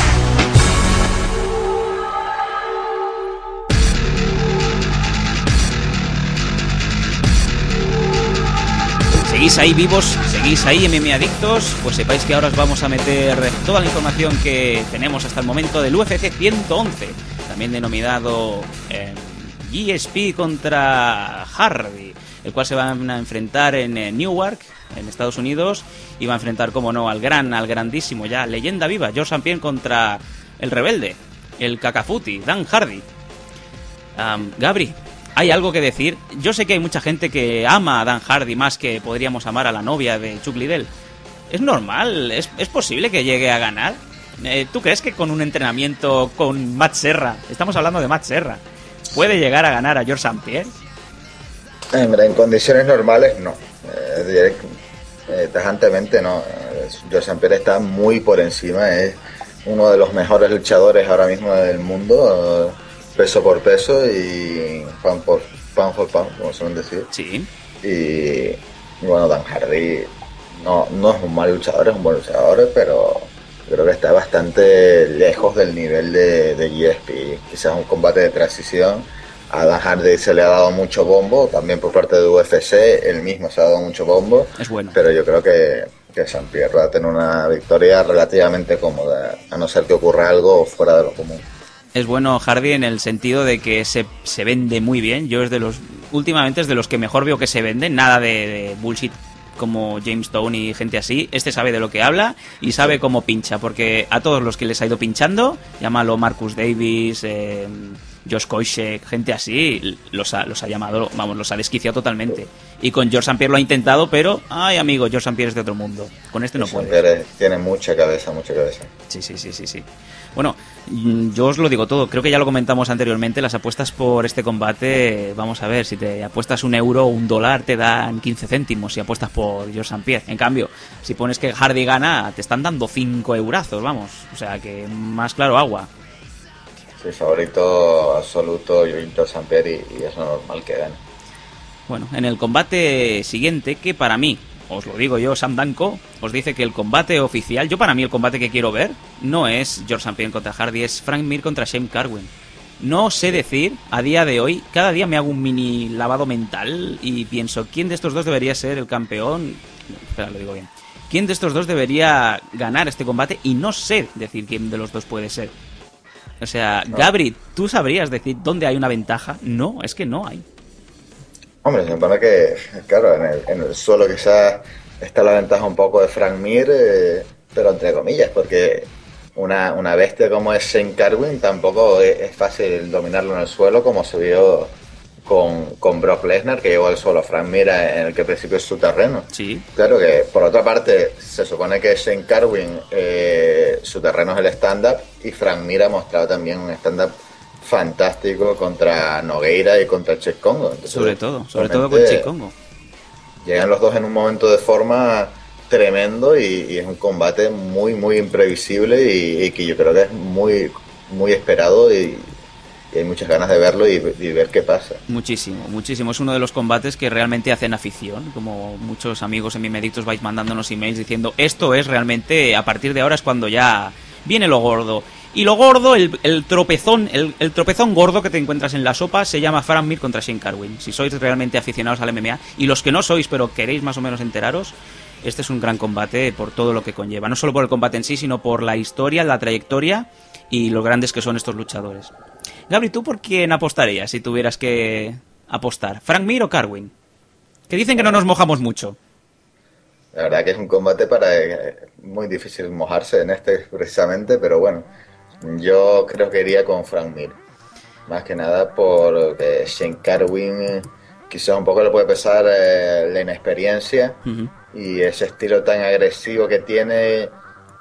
¿Seguís ahí vivos? ¿Seguís ahí, M M A Adictos? Pues sepáis que ahora os vamos a meter toda la información que tenemos hasta el momento del U F C ciento once, también denominado eh, G S P contra Hardy, el cual se van a enfrentar en eh, Newark, en Estados Unidos, y va a enfrentar, como no, al gran, al grandísimo ya, leyenda viva, George Saint Pierre contra el rebelde, el cacafuti, Dan Hardy. Um, Gabri, ¿hay algo que decir? Yo sé que hay mucha gente que ama a Dan Hardy más que podríamos amar a la novia de Chuck Liddell. ¿Es normal? ¿Es, es posible que llegue a ganar? Eh, ¿Tú crees que con un entrenamiento con Matt Serra, estamos hablando de Matt Serra, puede llegar a ganar a George Saint Pierre? Hombre, en condiciones normales no. Eh, direct, eh, tajantemente no. Eh, George Saint Pierre está muy por encima. Es uno de los mejores luchadores ahora mismo del mundo. Eh, peso por peso y pound por pound, por pound, como suelen decir. Sí. Y, y bueno, Dan Hardy no, no es un mal luchador, es un buen luchador, pero creo que está bastante lejos del nivel de, de G S P. Quizás un combate de transición. A Dan Hardy se le ha dado mucho bombo, también por parte de U F C, él mismo se ha dado mucho bombo. Es bueno. Pero yo creo que, que Saint Pierre va a tener una victoria relativamente cómoda, a no ser que ocurra algo fuera de lo común. Es bueno Hardy en el sentido de que se, se vende muy bien. Yo es de los últimamente es de los que mejor veo que se venden. Nada de, de bullshit como James Stone y gente así. Este sabe de lo que habla y sabe cómo pincha, porque a todos los que les ha ido pinchando, llámalo Marcus Davis, eh, Josh Koscheck, gente así, los ha, los ha llamado, vamos, los ha desquiciado totalmente. Y con George Saint Pierre lo ha intentado, pero, ay amigo, George Saint Pierre es de otro mundo. Con este no puede. Saint Pierre tiene mucha cabeza, mucha cabeza. Sí, sí, sí, sí, sí. Bueno, yo os lo digo todo, creo que ya lo comentamos anteriormente, las apuestas por este combate, vamos a ver, si te apuestas un euro o un dólar te dan quince céntimos si apuestas por George Saint Pierre. En cambio, si pones que Hardy gana, te están dando cinco eurazos, vamos, o sea que más claro agua. Sí, favorito absoluto George Saint Pierre y, y es normal que gane. Bueno, en el combate siguiente, que para mí, os lo digo yo, Sam Danko, os dice que el combate oficial, yo para mí el combate que quiero ver, no es George Saint Pierre contra Hardy, es Frank Mir contra Shane Carwin. No sé decir, a día de hoy, cada día me hago un mini lavado mental y pienso, ¿quién de estos dos debería ser el campeón? Espera, lo digo bien. ¿Quién de estos dos debería ganar este combate? Y no sé decir quién de los dos puede ser. O sea, no. Gabri, ¿tú sabrías decir dónde hay una ventaja? No, es que no hay. Hombre, se supone que, claro, en el, en el suelo quizás está la ventaja un poco de Frank Mir, eh, pero entre comillas, porque una, una bestia como es Shane Carwin tampoco es, es fácil dominarlo en el suelo, como se vio con, con Brock Lesnar, que llegó al suelo a Frank Mir, en el que al principio es su terreno. Sí. Claro que, por otra parte, se supone que Shane Carwin, eh, su terreno es el stand-up, y Frank Mir ha mostrado también un stand-up fantástico contra Nogueira y contra Cheick Kongo. Entonces, sobre todo, sobre todo con Cheick Kongo. Llegan los dos en un momento de forma tremendo y, y es un combate muy, muy imprevisible y, y que yo creo que es muy, muy esperado y, y hay muchas ganas de verlo y, y ver qué pasa. Muchísimo, muchísimo. Es uno de los combates que realmente hacen afición, como muchos amigos en Mimedictos vais mandándonos emails diciendo esto es realmente, a partir de ahora es cuando ya viene lo gordo. Y lo gordo, el, el tropezón el, el tropezón gordo que te encuentras en la sopa se llama Frank Mir contra Shane Carwin. Si sois realmente aficionados al M M A, y los que no sois pero queréis más o menos enteraros, este es un gran combate por todo lo que conlleva. No solo por el combate en sí, sino por la historia, la trayectoria y lo grandes que son estos luchadores. Gabri, ¿tú por quién apostarías si tuvieras que apostar? ¿Frank Mir o Carwin? Que dicen que no nos mojamos mucho. La verdad que es un combate para muy difícil mojarse en este precisamente, pero bueno, yo creo que iría con Frank Mir. Más que nada porque Shane Carwin quizás un poco le puede pesar eh, la inexperiencia uh-huh. y ese estilo tan agresivo que tiene,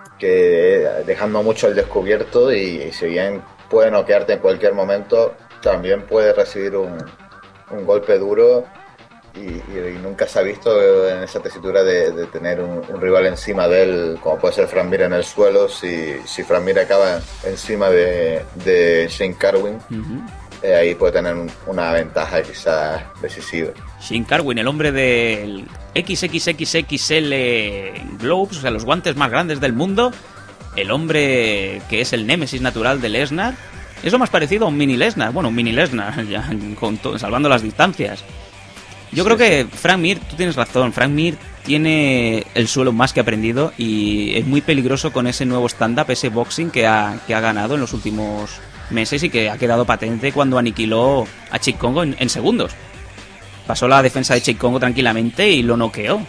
que dejando mucho al descubierto y, y si bien puede noquearte en cualquier momento, también puede recibir un, un golpe duro y, y, y nunca se ha visto en esa tesitura de, de tener un, un rival encima de él, como puede ser Frank Mir en el suelo. Si, si Frank Mir acaba encima de, de Shane Carwin, uh-huh. eh, ahí puede tener un, una ventaja quizás decisiva. Shane Carwin, el hombre del equis equis equis equis ele Globes, o sea, los guantes más grandes del mundo, el hombre que es el némesis natural de Lesnar, es lo más parecido a un mini Lesnar, bueno, un mini Lesnar, ya, con to- salvando las distancias. Yo sí, creo que sí. Frank Mir, tú tienes razón, Frank Mir tiene el suelo más que aprendido y es muy peligroso con ese nuevo stand-up, ese boxing que ha, que ha ganado en los últimos meses y que ha quedado patente cuando aniquiló a Cheick Kongo en, en segundos. Pasó la defensa de Cheick Kongo tranquilamente y lo noqueó.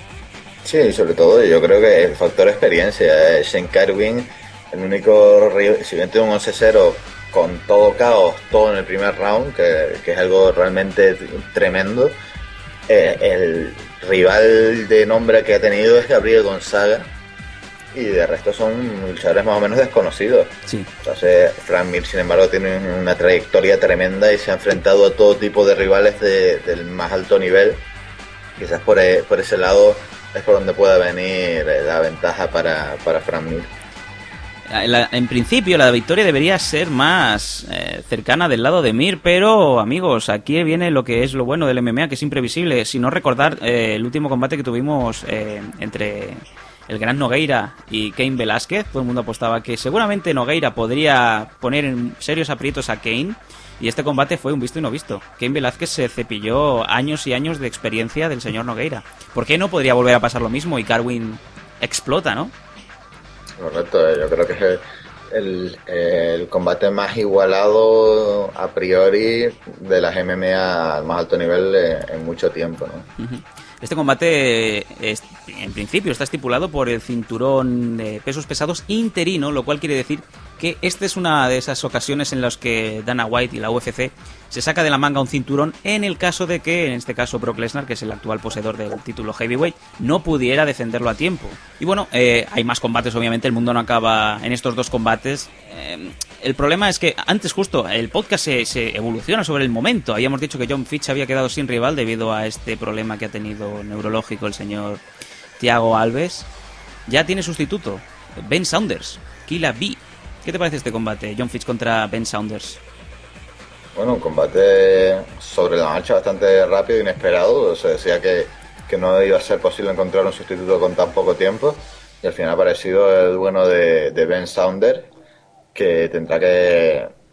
Sí, sobre todo yo creo que el factor experiencia. Shane Carwin, el único, si bien tiene un once cero con todo caos, todo en el primer round, que, que es algo realmente tremendo, eh, el rival de nombre que ha tenido es Gabriel Gonzaga y de resto son luchadores más o menos desconocidos. Sí. Entonces Frank Mir, sin embargo, tiene una trayectoria tremenda y se ha enfrentado a todo tipo de rivales de, del más alto nivel. Quizás por, por ese lado es por donde pueda venir la ventaja para, para Frank Mir. La, en principio la victoria debería ser más eh, cercana del lado de Mir, pero amigos, aquí viene lo que es lo bueno del M M A, que es imprevisible. Si no recordar eh, el último combate que tuvimos eh, entre el gran Nogueira y Cain Velázquez, todo el mundo apostaba que seguramente Nogueira podría poner en serios aprietos a Cain, y este combate fue un visto y no visto. Cain Velázquez se cepilló años y años de experiencia del señor Nogueira. ¿Por qué no podría volver a pasar lo mismo y Carwin explota, no? Correcto, yo creo que es el, el, el combate más igualado a priori de las M M A al más alto nivel en, en mucho tiempo, ¿no? Uh-huh. Este combate, es, en principio, está estipulado por el cinturón de pesos pesados interino, lo cual quiere decir que esta es una de esas ocasiones en las que Dana White y la U F C se saca de la manga un cinturón en el caso de que, en este caso, Brock Lesnar, que es el actual poseedor del título heavyweight, no pudiera defenderlo a tiempo. Y bueno, eh, hay más combates, obviamente, el mundo no acaba en estos dos combates. Eh, el problema es que antes justo el podcast se, se evoluciona sobre el momento. Habíamos dicho que John Fitch había quedado sin rival debido a este problema que ha tenido neurológico el señor Thiago Alves. Ya tiene sustituto, Ben Saunders, Killa B. ¿Qué te parece este combate, John Fitch contra Ben Saunders? Bueno, un combate sobre la marcha bastante rápido e inesperado. Se decía que, que no iba a ser posible encontrar un sustituto con tan poco tiempo y al final ha aparecido el bueno de, de Ben Saunders, que tendrá que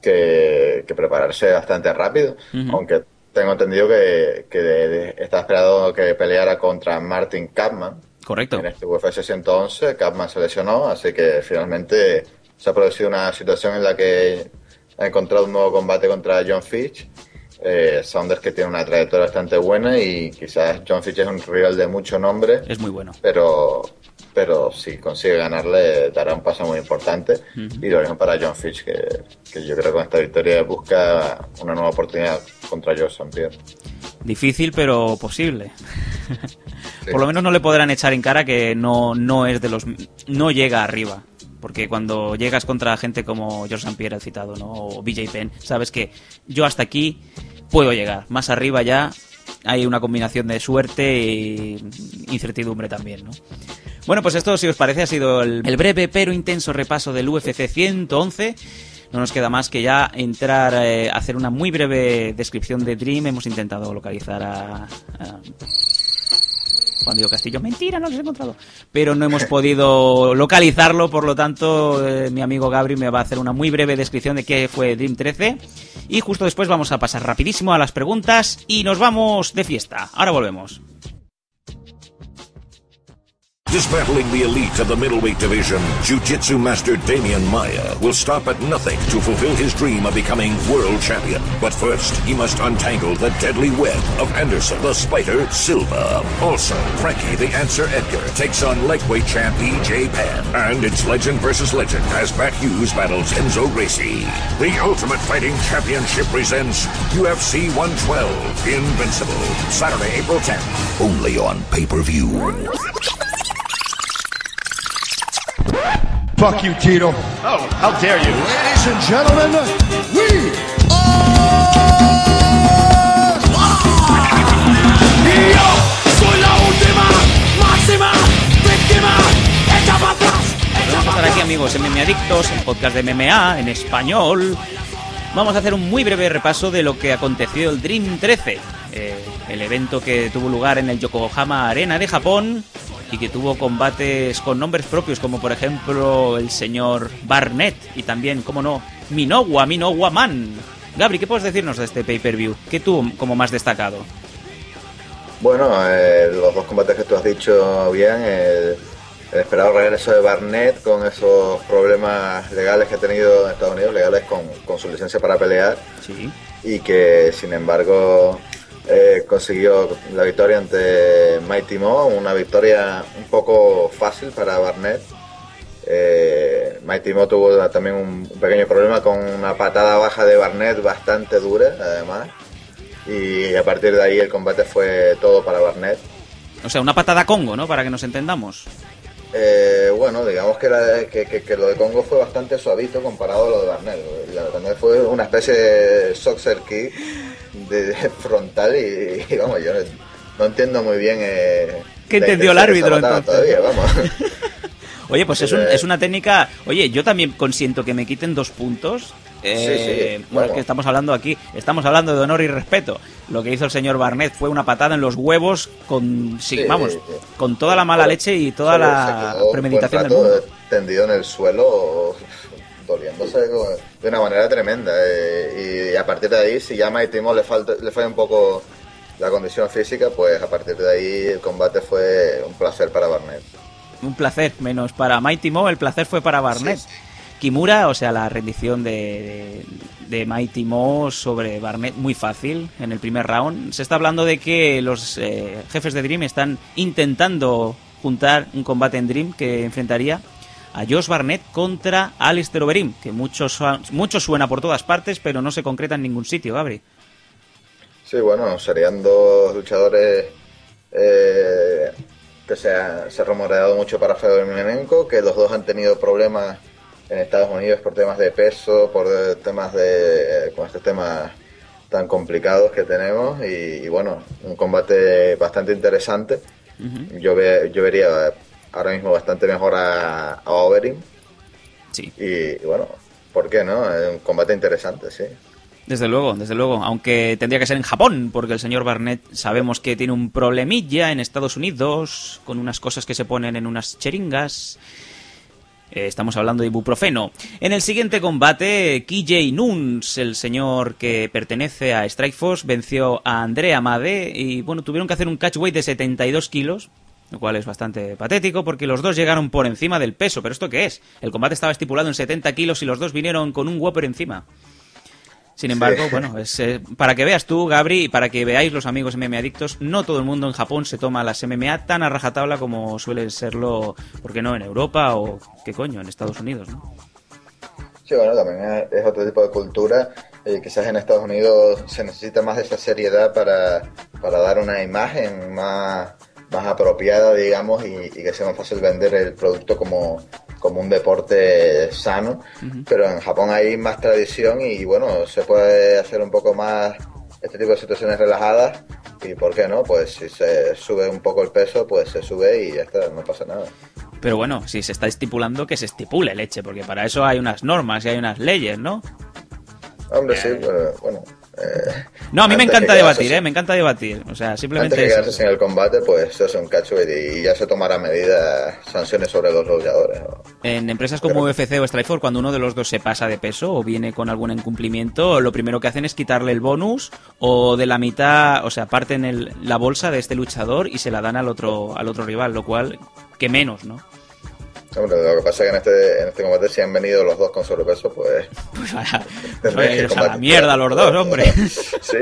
que, que prepararse bastante rápido, uh-huh. aunque tengo entendido que, que de, de, está esperado que peleara contra Martin Kampmann. Correcto. En este U F C ciento once, Kampmann se lesionó, así que finalmente se ha producido una situación en la que ha encontrado un nuevo combate contra John Fitch. Eh, Saunders, que tiene una trayectoria bastante buena, y quizás John Fitch es un rival de mucho nombre. Es muy bueno. Pero... pero si consigue ganarle dará un paso muy importante, uh-huh. y lo mismo para John Fitch, que, que yo creo que con esta victoria busca una nueva oportunidad contra Georges Saint-Pierre. Difícil, pero posible. Sí. Por lo menos no le podrán echar en cara que no, no es de los no llega arriba, porque cuando llegas contra gente como Georges Saint-Pierre, el citado, ¿no? O B J Penn, sabes que yo hasta aquí puedo llegar, más arriba ya hay una combinación de suerte e incertidumbre también, ¿no? Bueno, pues esto, si os parece, ha sido el, el breve pero intenso repaso del U F C ciento once. No nos queda más que ya entrar a eh, hacer una muy breve descripción de Dream. Hemos intentado localizar a... a Juan Diego Castillo. Mentira, no los he encontrado. Pero no hemos podido localizarlo, por lo tanto, eh, mi amigo Gabri me va a hacer una muy breve descripción de qué fue Dream trece. Y justo después vamos a pasar rapidísimo a las preguntas y nos vamos de fiesta. Ahora volvemos. Dismantling the elite of the middleweight division, Jiu-Jitsu master Damian Maia will stop at nothing to fulfill his dream of becoming world champion. But first, he must untangle the deadly web of Anderson the Spider Silva. Also, Frankie the Answer Edgar takes on lightweight champ E J Penn. And it's legend versus legend as Matt Hughes battles Enzo Gracie. The Ultimate Fighting Championship presents U F C one twelve Invincible. Saturday, April tenth. Only on pay-per-view. Fuck you, Tito. Oh, how dare you. Ladies and gentlemen, we are... Yo soy la última, máxima, víctima, echa para atrás. Vamos a estar aquí, amigos, M M A Adictos, el podcast de M M A en español. Vamos a hacer un muy breve repaso de lo que aconteció el Dream trece, eh, el evento que tuvo lugar en el Yokohama Arena de Japón, y que tuvo combates con nombres propios, como por ejemplo el señor Barnett y también, como no, Minowa, Minowa Man. Gabri, ¿qué puedes decirnos de este pay-per-view? ¿Qué tuvo como más destacado? Bueno, eh, los dos combates que tú has dicho bien, el, el esperado regreso de Barnett con esos problemas legales que ha tenido en Estados Unidos, legales con, con su licencia para pelear, sí, y que sin embargo... Eh, consiguió la victoria ante Mighty Mo, una victoria un poco fácil para Barnett. Eh, Mighty Mo tuvo también un pequeño problema con una patada baja de Barnett bastante dura, además, y a partir de ahí el combate fue todo para Barnett. O sea, una patada Congo, ¿no? Para que nos entendamos. Eh, bueno, digamos que, la, que, que, que lo de Congo fue bastante suavito comparado a lo de Barnett. La Barnett fue una especie de Soxer Kick de, de frontal y, y vamos, yo no, no entiendo muy bien eh, ¿qué entendió el árbitro entonces? Todavía, vamos. Oye, pues es, un, es una técnica. Oye, yo también consiento que me quiten dos puntos. Eh, sí, sí, bueno, es que estamos hablando aquí, estamos hablando de honor y respeto. Lo que hizo el señor Barnett fue una patada en los huevos con, sí, sí, vamos, sí. con toda la mala Pero, leche y toda la premeditación del mundo. Tendido en el suelo, doliéndose de una manera tremenda. Eh, y a partir de ahí, si ya a Mighty Mo le falta, le falla un poco la condición física, pues a partir de ahí el combate fue un placer para Barnett. Un placer, menos para Mighty Mo, el placer fue para Barnett. Sí, sí. Kimura, o sea, la rendición de, de, de Mighty Mo sobre Barnett, muy fácil en el primer round. Se está hablando de que los eh, jefes de Dream están intentando juntar un combate en Dream que enfrentaría a Josh Barnett contra Alistair Overeem, que mucho, mucho suena por todas partes, pero no se concreta en ningún sitio, Gabri. Sí, bueno, serían dos luchadores eh, que se ha, se ha rumoreado mucho para Fedor Emelianenko, que los dos han tenido problemas en Estados Unidos por temas de peso, por temas de... con estos temas tan complicados que tenemos, y, y bueno, un combate bastante interesante. Uh-huh. Yo ve, yo vería ahora mismo bastante mejor a, a Overeem. Sí. Y, y bueno, ¿por qué no? Es un combate interesante, sí. Desde luego, desde luego, aunque tendría que ser en Japón, porque el señor Barnett sabemos que tiene un problemilla en Estados Unidos, con unas cosas que se ponen en unas cheringas. Eh, estamos hablando de ibuprofeno. En el siguiente combate, K J Nunes, el señor que pertenece a Strikeforce, venció a Andre Amade y bueno, tuvieron que hacer un catchweight de setenta y dos kilos, lo cual es bastante patético porque los dos llegaron por encima del peso. ¿Pero esto qué es? El combate estaba estipulado en setenta kilos y los dos vinieron con un Whopper encima. Sin embargo, sí. bueno, es, eh, para que veas tú, Gabri, y para que veáis los amigos M M A adictos, no todo el mundo en Japón se toma las M M A tan a rajatabla como suele serlo, ¿por qué no?, en Europa o, ¿qué coño?, en Estados Unidos, ¿no? Sí, bueno, también es, es otro tipo de cultura. Eh, quizás en Estados Unidos se necesita más de esa seriedad para, para dar una imagen más, más apropiada, digamos, y, y que sea más fácil vender el producto como... como un deporte sano, uh-huh. pero en Japón hay más tradición y bueno, se puede hacer un poco más este tipo de situaciones relajadas y ¿por qué no? Pues si se sube un poco el peso, pues se sube y ya está, no pasa nada. Pero bueno, si se está estipulando, que se estipule, leche, porque para eso hay unas normas y hay unas leyes, ¿no? Hombre, sí, pero bueno... Eh, no, a mí me encanta debatir, eh, me encanta debatir. O sea, simplemente antes de quedarse sin el combate, pues eso es un catchweight y ya se tomará medidas, sanciones sobre los luchadores. ¿No? En empresas como Pero... U F C o Strikeforce, cuando uno de los dos se pasa de peso o viene con algún incumplimiento, lo primero que hacen es quitarle el bonus o de la mitad, o sea, parten el, la bolsa de este luchador y se la dan al otro, al otro rival, lo cual, que menos, ¿no? Hombre, lo que pasa es que en este, en este combate, si han venido los dos con sobrepeso, pues... Pues vaya, pues a la mierda los dos, hombre. Sí.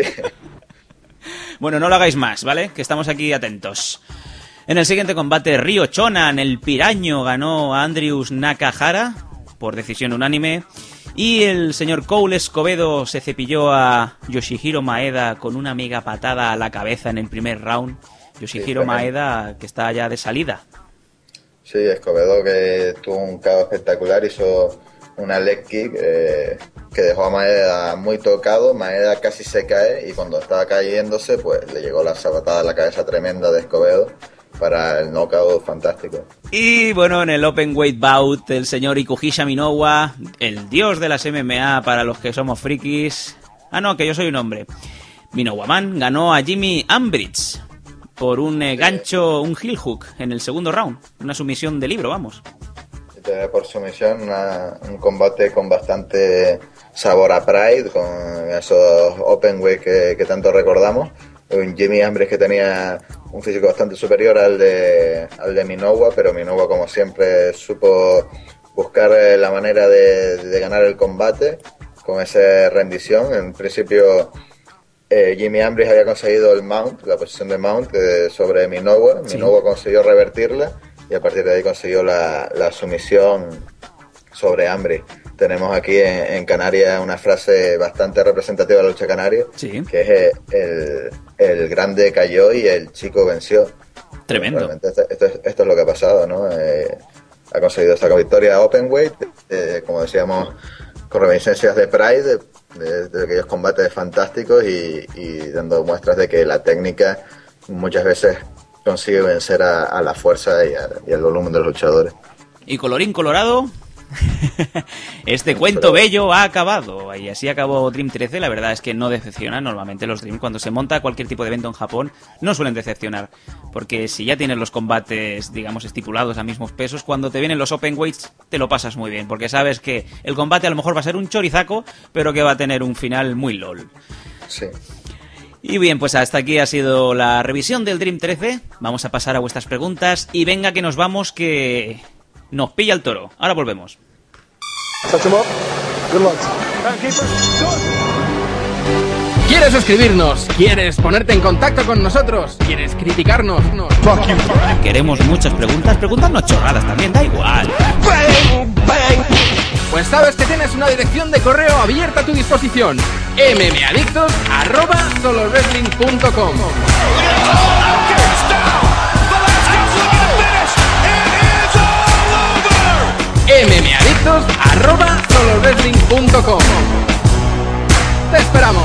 Bueno, no lo hagáis más, ¿vale? Que estamos aquí atentos. En el siguiente combate, Ryo Chonan, el piraño, ganó a Andrius Nakahara por decisión unánime. Y el señor Cole Escobedo se cepilló a Yoshihiro Maeda con una mega patada a la cabeza en el primer round. Yoshihiro sí, Maeda, que está ya de salida. Sí, Escobedo, que tuvo un K O espectacular, hizo una leg kick eh, que dejó a Maeda muy tocado. Maeda casi se cae y cuando estaba cayéndose, pues le llegó la sabatada a la cabeza tremenda de Escobedo para el knockout fantástico. Y bueno, en el Open Weight Bout, el señor Ikuhisha Minowa, el dios de las M M A para los que somos frikis. Ah, no, que yo soy un hombre. Minowa Man ganó a Jimmy Ambrose por un eh, gancho, un heel hook en el segundo round. Una sumisión de libro, vamos. Por sumisión, una, un combate con bastante sabor a Pride, con esos open weight que, que tanto recordamos. Un Jimmy Ambrose que tenía un físico bastante superior al de, al de Minowa, pero Minowa, como siempre, supo buscar la manera de, de ganar el combate con esa rendición. En principio... Eh, Jimmy Ambrose había conseguido el mount, la posición de mount eh, sobre Minowa. Sí. Minowa consiguió revertirla y a partir de ahí consiguió la, la sumisión sobre Ambrose. Tenemos aquí en, en Canarias una frase bastante representativa de la lucha canaria, sí. que es eh, el, el grande cayó y el chico venció. Tremendo. Realmente esto, esto, es, esto es lo que ha pasado, ¿no? Eh, ha conseguido esta victoria open weight, eh, como decíamos, con reminiscencias de Pride, de, de aquellos combates fantásticos y, y dando muestras de que la técnica muchas veces consigue vencer a, a la fuerza y, a, y al volumen de los luchadores. Y colorín colorado, este cuento bello ha acabado. Y así acabó Dream trece. La verdad es que no decepciona. Normalmente los Dream, cuando se monta cualquier tipo de evento en Japón, no suelen decepcionar, porque si ya tienes los combates, digamos, estipulados a mismos pesos, cuando te vienen los open weights te lo pasas muy bien, porque sabes que el combate a lo mejor va a ser un chorizaco, pero que va a tener un final muy lol. Sí. Y bien, pues hasta aquí ha sido la revisión del Dream trece. Vamos a pasar a vuestras preguntas y venga que nos vamos, que nos pilla el toro. Ahora volvemos. ¿Quieres suscribirnos? ¿Quieres ponerte en contacto con nosotros? ¿Quieres criticarnos? No. Queremos muchas preguntas. Preguntarnos chorradas también, da igual. Pues sabes que tienes una dirección de correo abierta a tu disposición: mmadictos arroba solo wrestling punto com. mmadictos arroba solo wrestling punto com. Te esperamos.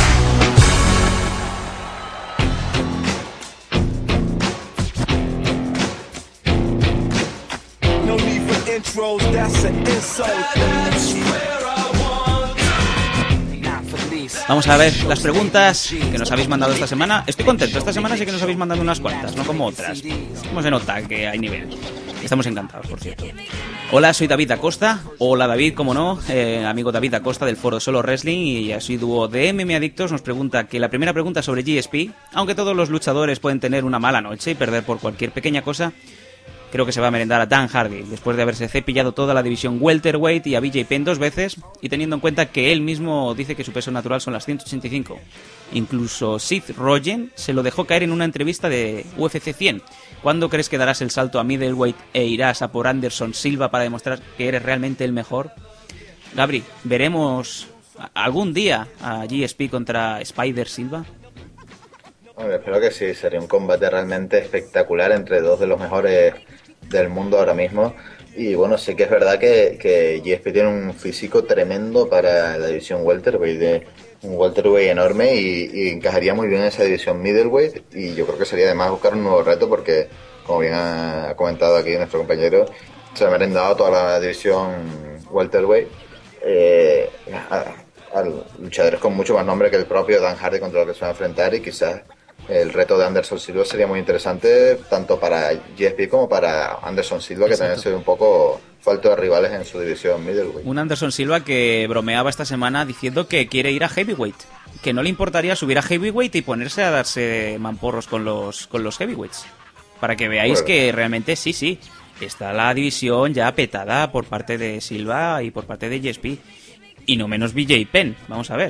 Vamos a ver las preguntas que nos habéis mandado esta semana. Estoy contento, esta semana sí que nos habéis mandado unas cuantas, no como otras. ¿Cómo se nota que hay nivel? Estamos encantados, por cierto. Hola, soy David Acosta. Hola David, como no, eh, amigo David Acosta del foro Solo Wrestling y asiduo de M M Adictos. Nos pregunta que la primera pregunta sobre G S P, aunque todos los luchadores pueden tener una mala noche y perder por cualquier pequeña cosa, creo que se va a merendar a Dan Hardy, después de haberse cepillado toda la división welterweight y a B J Penn dos veces, y teniendo en cuenta que él mismo dice que su peso natural son las ciento ochenta y cinco. Incluso Seth Rogen se lo dejó caer en una entrevista de U F C cien. ¿Cuándo crees que darás el salto a middleweight e irás a por Anderson Silva para demostrar que eres realmente el mejor? Gabri, ¿veremos algún día a G S P contra Spider Silva? Bueno, espero que sí, sería un combate realmente espectacular entre dos de los mejores del mundo ahora mismo. Y bueno, sí que es verdad que, que G S P tiene un físico tremendo para la división welterweight, de un welterweight enorme y, y encajaría muy bien en esa división middleweight, y yo creo que sería además buscar un nuevo reto porque, como bien ha comentado aquí nuestro compañero, se ha merendado toda la división welterweight eh, a, a luchadores con mucho más nombre que el propio Dan Hardy contra los que se va a enfrentar, y quizás el reto de Anderson Silva sería muy interesante tanto para G S P como para Anderson Silva, que Exacto. también se ve un poco falto de rivales en su división middleweight. Un Anderson Silva que bromeaba esta semana diciendo que quiere ir a heavyweight, que no le importaría subir a heavyweight y ponerse a darse mamporros con los con los heavyweights, para que veáis bueno. que realmente sí, sí, está la división ya petada por parte de Silva y por parte de G S P, y no menos B J Penn. Vamos a ver.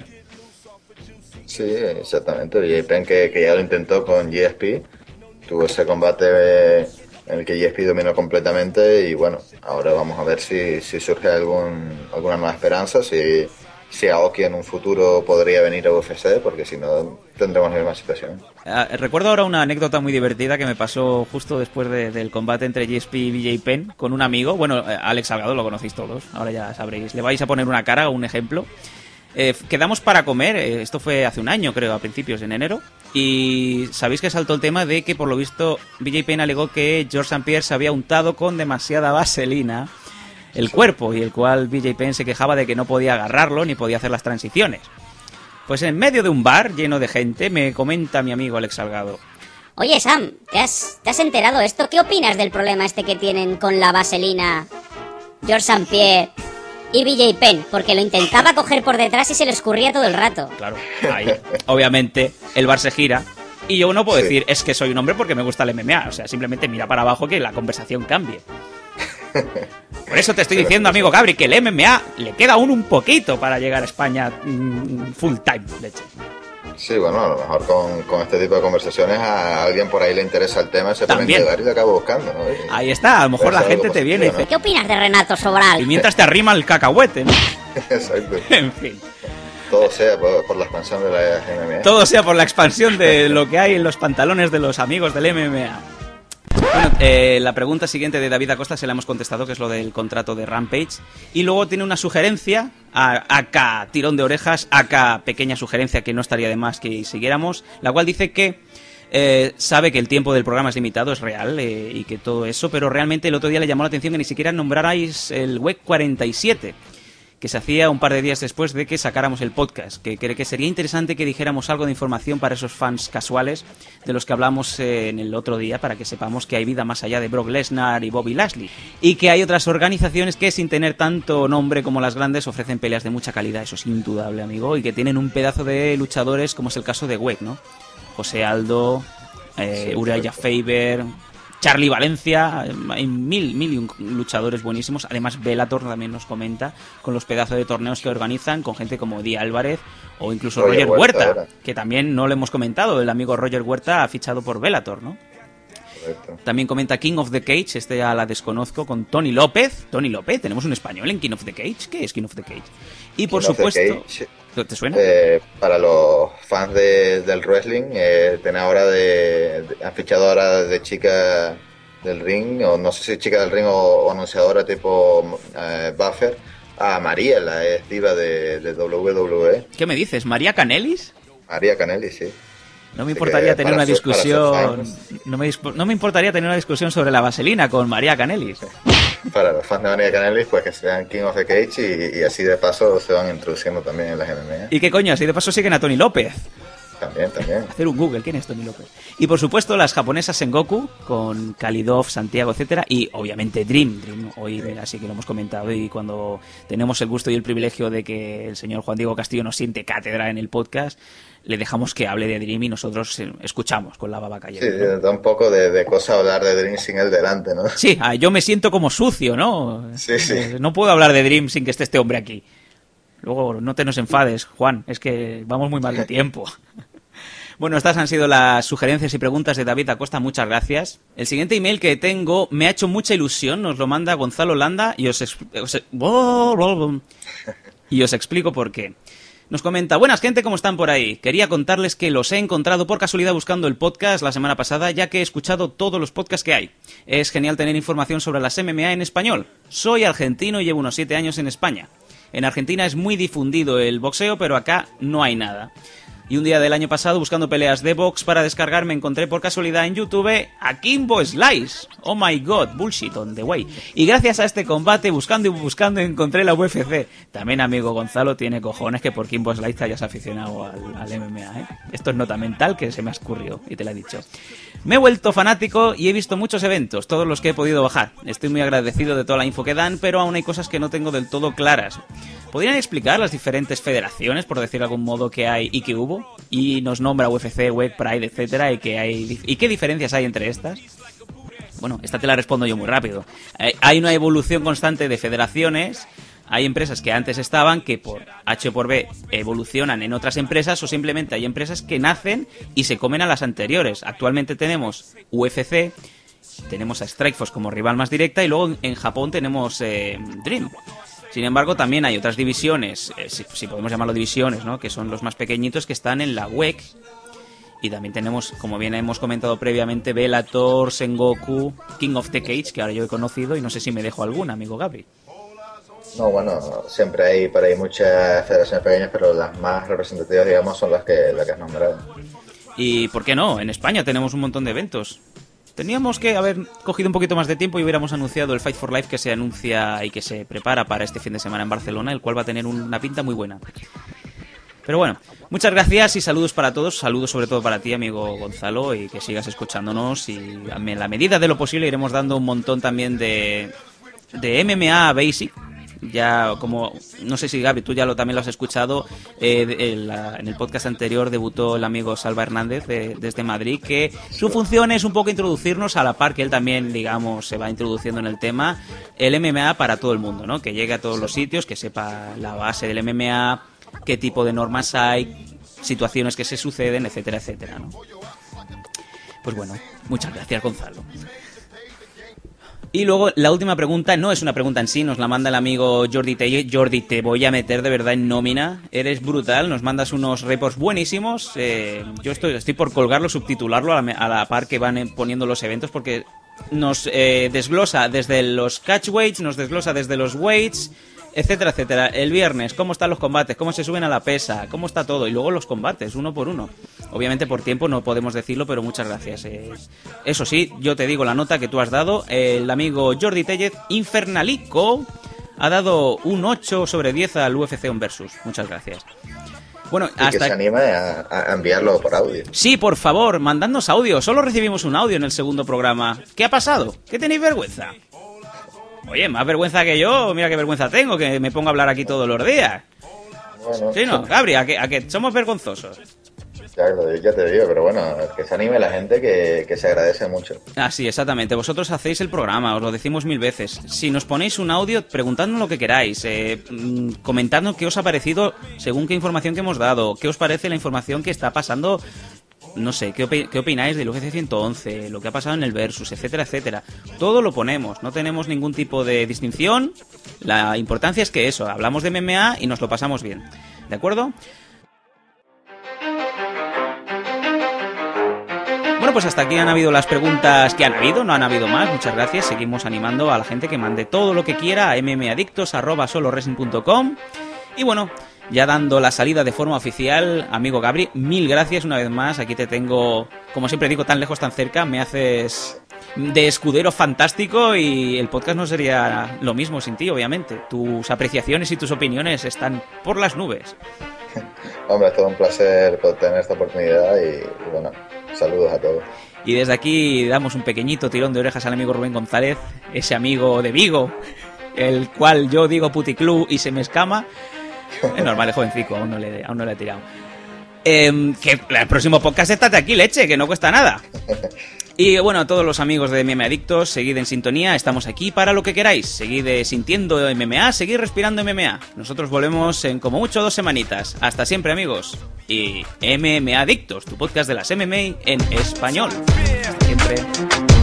Sí, exactamente. B J Penn que, que ya lo intentó con G S P, tuvo ese combate en el que G S P dominó completamente, y bueno, ahora vamos a ver si, si surge algún alguna nueva esperanza, si, si Aoki en un futuro podría venir a U F C, porque si no tendremos la misma situación. Uh, recuerdo ahora una anécdota muy divertida que me pasó justo después de, del combate entre G S P y B J Penn con un amigo. Bueno, Alex Salgado lo conocéis todos, ahora ya sabréis. Le vais a poner una cara o un ejemplo. Eh, quedamos para comer, eh, esto fue hace un año creo, a principios de enero, y sabéis que saltó el tema de que por lo visto B J Penn alegó que George Saint Pierre se había untado con demasiada vaselina el cuerpo, y el cual B J Penn se quejaba de que no podía agarrarlo ni podía hacer las transiciones. Pues en medio de un bar lleno de gente me comenta mi amigo Alex Salgado: oye Sam, ¿te has, ¿te has enterado esto? ¿Qué opinas del problema este que tienen con la vaselina George Saint Pierre y B J Penn? Porque lo intentaba coger por detrás y se le escurría todo el rato. Claro, ahí, obviamente, el bar se gira y yo no puedo sí. decir, es que soy un hombre porque me gusta el M M A. O sea, simplemente mira para abajo que la conversación cambie. Por eso te estoy diciendo, amigo Gabri, que el M M A le queda aún un poquito para llegar a España mmm, full time, de hecho. Sí, bueno, a lo mejor con, con este tipo de conversaciones a alguien por ahí le interesa el tema, se pone en llegar y lo acaba buscando, ¿no? Y ahí está, a lo mejor la gente te viene y dice, ¿qué opinas de Renato Sobral? Y mientras te arrima el cacahuete, ¿no? Exacto. En fin. Todo sea por, por la expansión de la M M A. Todo sea por la expansión de lo que hay en los pantalones de los amigos del M M A. Bueno, eh, la pregunta siguiente de David Acosta se la hemos contestado, que es lo del contrato de Rampage. Y luego tiene una sugerencia, acá tirón de orejas, acá pequeña sugerencia que no estaría de más que siguiéramos, la cual dice que eh, sabe que el tiempo del programa es limitado, es real, eh, y que todo eso, pero realmente el otro día le llamó la atención que ni siquiera nombrarais el W E C cuarenta y siete, que se hacía un par de días después de que sacáramos el podcast, que cree que sería interesante que dijéramos algo de información para esos fans casuales de los que hablamos eh, en el otro día, para que sepamos que hay vida más allá de Brock Lesnar y Bobby Lashley, y que hay otras organizaciones que sin tener tanto nombre como las grandes ofrecen peleas de mucha calidad, eso es indudable, amigo, y que tienen un pedazo de luchadores como es el caso de W E C, ¿no? José Aldo, eh, sí, Uriah Faber, Charlie Valencia, hay mil, mil y un luchadores buenísimos. Además, Bellator también nos comenta con los pedazos de torneos que organizan, con gente como Di Álvarez o incluso Roger, Roger Huerta, Huerta que también no le hemos comentado. El amigo Roger Huerta ha fichado por Bellator, ¿no? Correcto. También comenta King of the Cage, este ya la desconozco, con Tony López. Tony López, tenemos un español en King of the Cage. ¿Qué es King of the Cage? Y por King supuesto... ¿Te suena? Eh, para los fans de, del wrestling, eh, tiene ahora de, de, han fichado ahora de chica del ring, o no sé si chica del ring o, o anunciadora tipo eh, Buffer, a María, la ex diva de, de W W E. ¿Qué me dices? ¿María Kanellis? María Kanellis, sí. No me importaría tener una su, discusión no me, no me importaría tener una discusión sobre la vaselina con María Kanellis. Para los fans de María Kanellis, pues que sean King of the Cage y, y así de paso se van introduciendo también en las M M A. ¿Y qué coño? Así de paso siguen a Tony López. También, también. Hacer un Google, ¿quién es Tony López? Y por supuesto las japonesas Sengoku, con Kalidov, Santiago, etcétera. Y obviamente Dream. Dream hoy, mira, sí que lo hemos comentado. Y cuando tenemos el gusto y el privilegio de que el señor Juan Diego Castillo nos siente cátedra en el podcast, le dejamos que hable de Dream y nosotros escuchamos con la baba cayendo. Sí, ¿no? Da un poco de, de cosa hablar de Dream sin él delante, ¿no? Sí, yo me siento como sucio, ¿no? Sí, sí. No puedo hablar de Dream sin que esté este hombre aquí. Luego, no te nos enfades, Juan, es que vamos muy mal de tiempo. Bueno, estas han sido las sugerencias y preguntas de David Acosta, muchas gracias. El siguiente email que tengo me ha hecho mucha ilusión, nos lo manda Gonzalo Landa y os, os, y os explico por qué. Nos comenta, buenas gente, ¿cómo están por ahí? Quería contarles que los he encontrado por casualidad buscando el podcast la semana pasada, ya que he escuchado todos los podcasts que hay. Es genial tener información sobre las M M A en español. Soy argentino y llevo unos siete años en España. En Argentina es muy difundido el boxeo, pero acá no hay nada. Y un día del año pasado, buscando peleas de box para descargar, me encontré por casualidad en YouTube a Kimbo Slice. Oh my god, bullshit on the way. Y gracias a este combate, buscando y buscando, encontré la U F C. También, amigo Gonzalo, tiene cojones que por Kimbo Slice te hayas aficionado al, al M M A, ¿eh? Esto es nota mental que se me ha escurrido y te lo he dicho. Me he vuelto fanático y he visto muchos eventos, todos los que he podido bajar. Estoy muy agradecido de toda la info que dan, pero aún hay cosas que no tengo del todo claras. ¿Podrían explicar las diferentes federaciones, por decir de algún modo, que hay y que hubo? Y nos nombra U F C, W E C, Pride, etcétera, y que hay y qué diferencias hay entre estas. Bueno, esta te la respondo yo muy rápido. Hay una evolución constante de federaciones. Hay empresas que antes estaban, que por H o por B evolucionan en otras empresas, o simplemente hay empresas que nacen y se comen a las anteriores. Actualmente tenemos U F C, tenemos a Strikeforce como rival más directa, y luego en Japón tenemos eh, Dream. Sin embargo, también hay otras divisiones, eh, si, si podemos llamarlo divisiones, ¿no?, que son los más pequeñitos, que están en la W E C. Y también tenemos, como bien hemos comentado previamente, Bellator, Sengoku, King of the Cage, que ahora yo he conocido, y no sé si me dejo alguna, amigo Gabri. No, bueno, siempre hay por ahí muchas federaciones pequeñas, pero las más representativas, digamos, son las que, las que has nombrado. ¿Y por qué no? En España tenemos un montón de eventos. Teníamos que haber cogido un poquito más de tiempo y hubiéramos anunciado el Fight for Life que se anuncia y que se prepara para este fin de semana en Barcelona, el cual va a tener una pinta muy buena. Pero bueno, muchas gracias y saludos para todos. Saludos sobre todo para ti, amigo Gonzalo, y que sigas escuchándonos. Y en la medida de lo posible iremos dando un montón también de, de M M A Basic. Ya, como no sé si Gaby, tú ya lo también lo has escuchado, eh, en, la, en el podcast anterior debutó el amigo Salva Hernández de, desde Madrid, que su función es un poco introducirnos, a la par que él también, digamos, se va introduciendo en el tema, el M M A para todo el mundo, ¿no? Que llegue a todos los sitios, que sepa la base del M M A, qué tipo de normas hay, situaciones que se suceden, etcétera, etcétera, ¿no? Pues bueno, muchas gracias, Gonzalo. Y luego la última pregunta, no es una pregunta en sí, nos la manda el amigo Jordi Telle. Jordi, te voy a meter de verdad en nómina, eres brutal, nos mandas unos reports buenísimos. Eh, yo estoy, estoy por colgarlo, subtitularlo a la, a la par que van poniendo los eventos, porque nos eh, desglosa desde los catchweights, nos desglosa desde los weights, etcétera, etcétera. El viernes, cómo están los combates, cómo se suben a la pesa, cómo está todo, y luego los combates, uno por uno. Obviamente por tiempo no podemos decirlo, pero muchas gracias. Eh, eso sí, yo te digo la nota que tú has dado. El amigo Jordi Tellez, Infernalico, ha dado un ocho sobre diez al U F C On Versus. Muchas gracias. Bueno, y hasta que se anime a, a enviarlo por audio. Sí, por favor, mandadnos audio. Solo recibimos un audio en el segundo programa. ¿Qué ha pasado? ¿Qué tenéis vergüenza? Oye, más vergüenza que yo, mira qué vergüenza tengo, que me pongo a hablar aquí todos los días. Bueno, sí, no, Gabri, ¿a que, a que somos vergonzosos? Ya, ya te digo, pero bueno, que se anime la gente, que, que se agradece mucho. Ah, sí, exactamente. Vosotros hacéis el programa, os lo decimos mil veces. Si nos ponéis un audio, preguntadnos lo que queráis, eh, comentadnos qué os ha parecido según qué información que hemos dado, qué os parece la información que está pasando, no sé, qué, opi- qué opináis del U F C ciento once, lo que ha pasado en el Versus, etcétera, etcétera. Todo lo ponemos, no tenemos ningún tipo de distinción. La importancia es que eso, hablamos de M M A y nos lo pasamos bien. ¿De acuerdo? Bueno, pues hasta aquí han habido las preguntas que han habido, no han habido más, muchas gracias. Seguimos animando a la gente que mande todo lo que quiera a mmadictos arroba solo wrestling punto com. Y bueno, ya dando la salida de forma oficial, amigo Gabri, mil gracias una vez más. Aquí te tengo, como siempre digo, tan lejos, tan cerca. Me haces de escudero fantástico y el podcast no sería lo mismo sin ti, obviamente. Tus apreciaciones y tus opiniones están por las nubes. Hombre, es todo un placer por tener esta oportunidad y, y bueno, saludos a todos. Y desde aquí damos un pequeñito tirón de orejas al amigo Rubén González, ese amigo de Vigo, el cual yo digo puticlub y se me escama. Es normal, es jovencico, aún no le, aún no le he tirado. Eh, que el próximo podcast estate aquí, leche, que no cuesta nada. Y bueno, a todos los amigos de M M A Adictos, seguid en sintonía, estamos aquí para lo que queráis. Seguid eh, sintiendo M M A, seguid respirando M M A. Nosotros volvemos en como mucho dos semanitas. Hasta siempre, amigos. Y M M A Adictos, tu podcast de las M M A en español. Hasta siempre.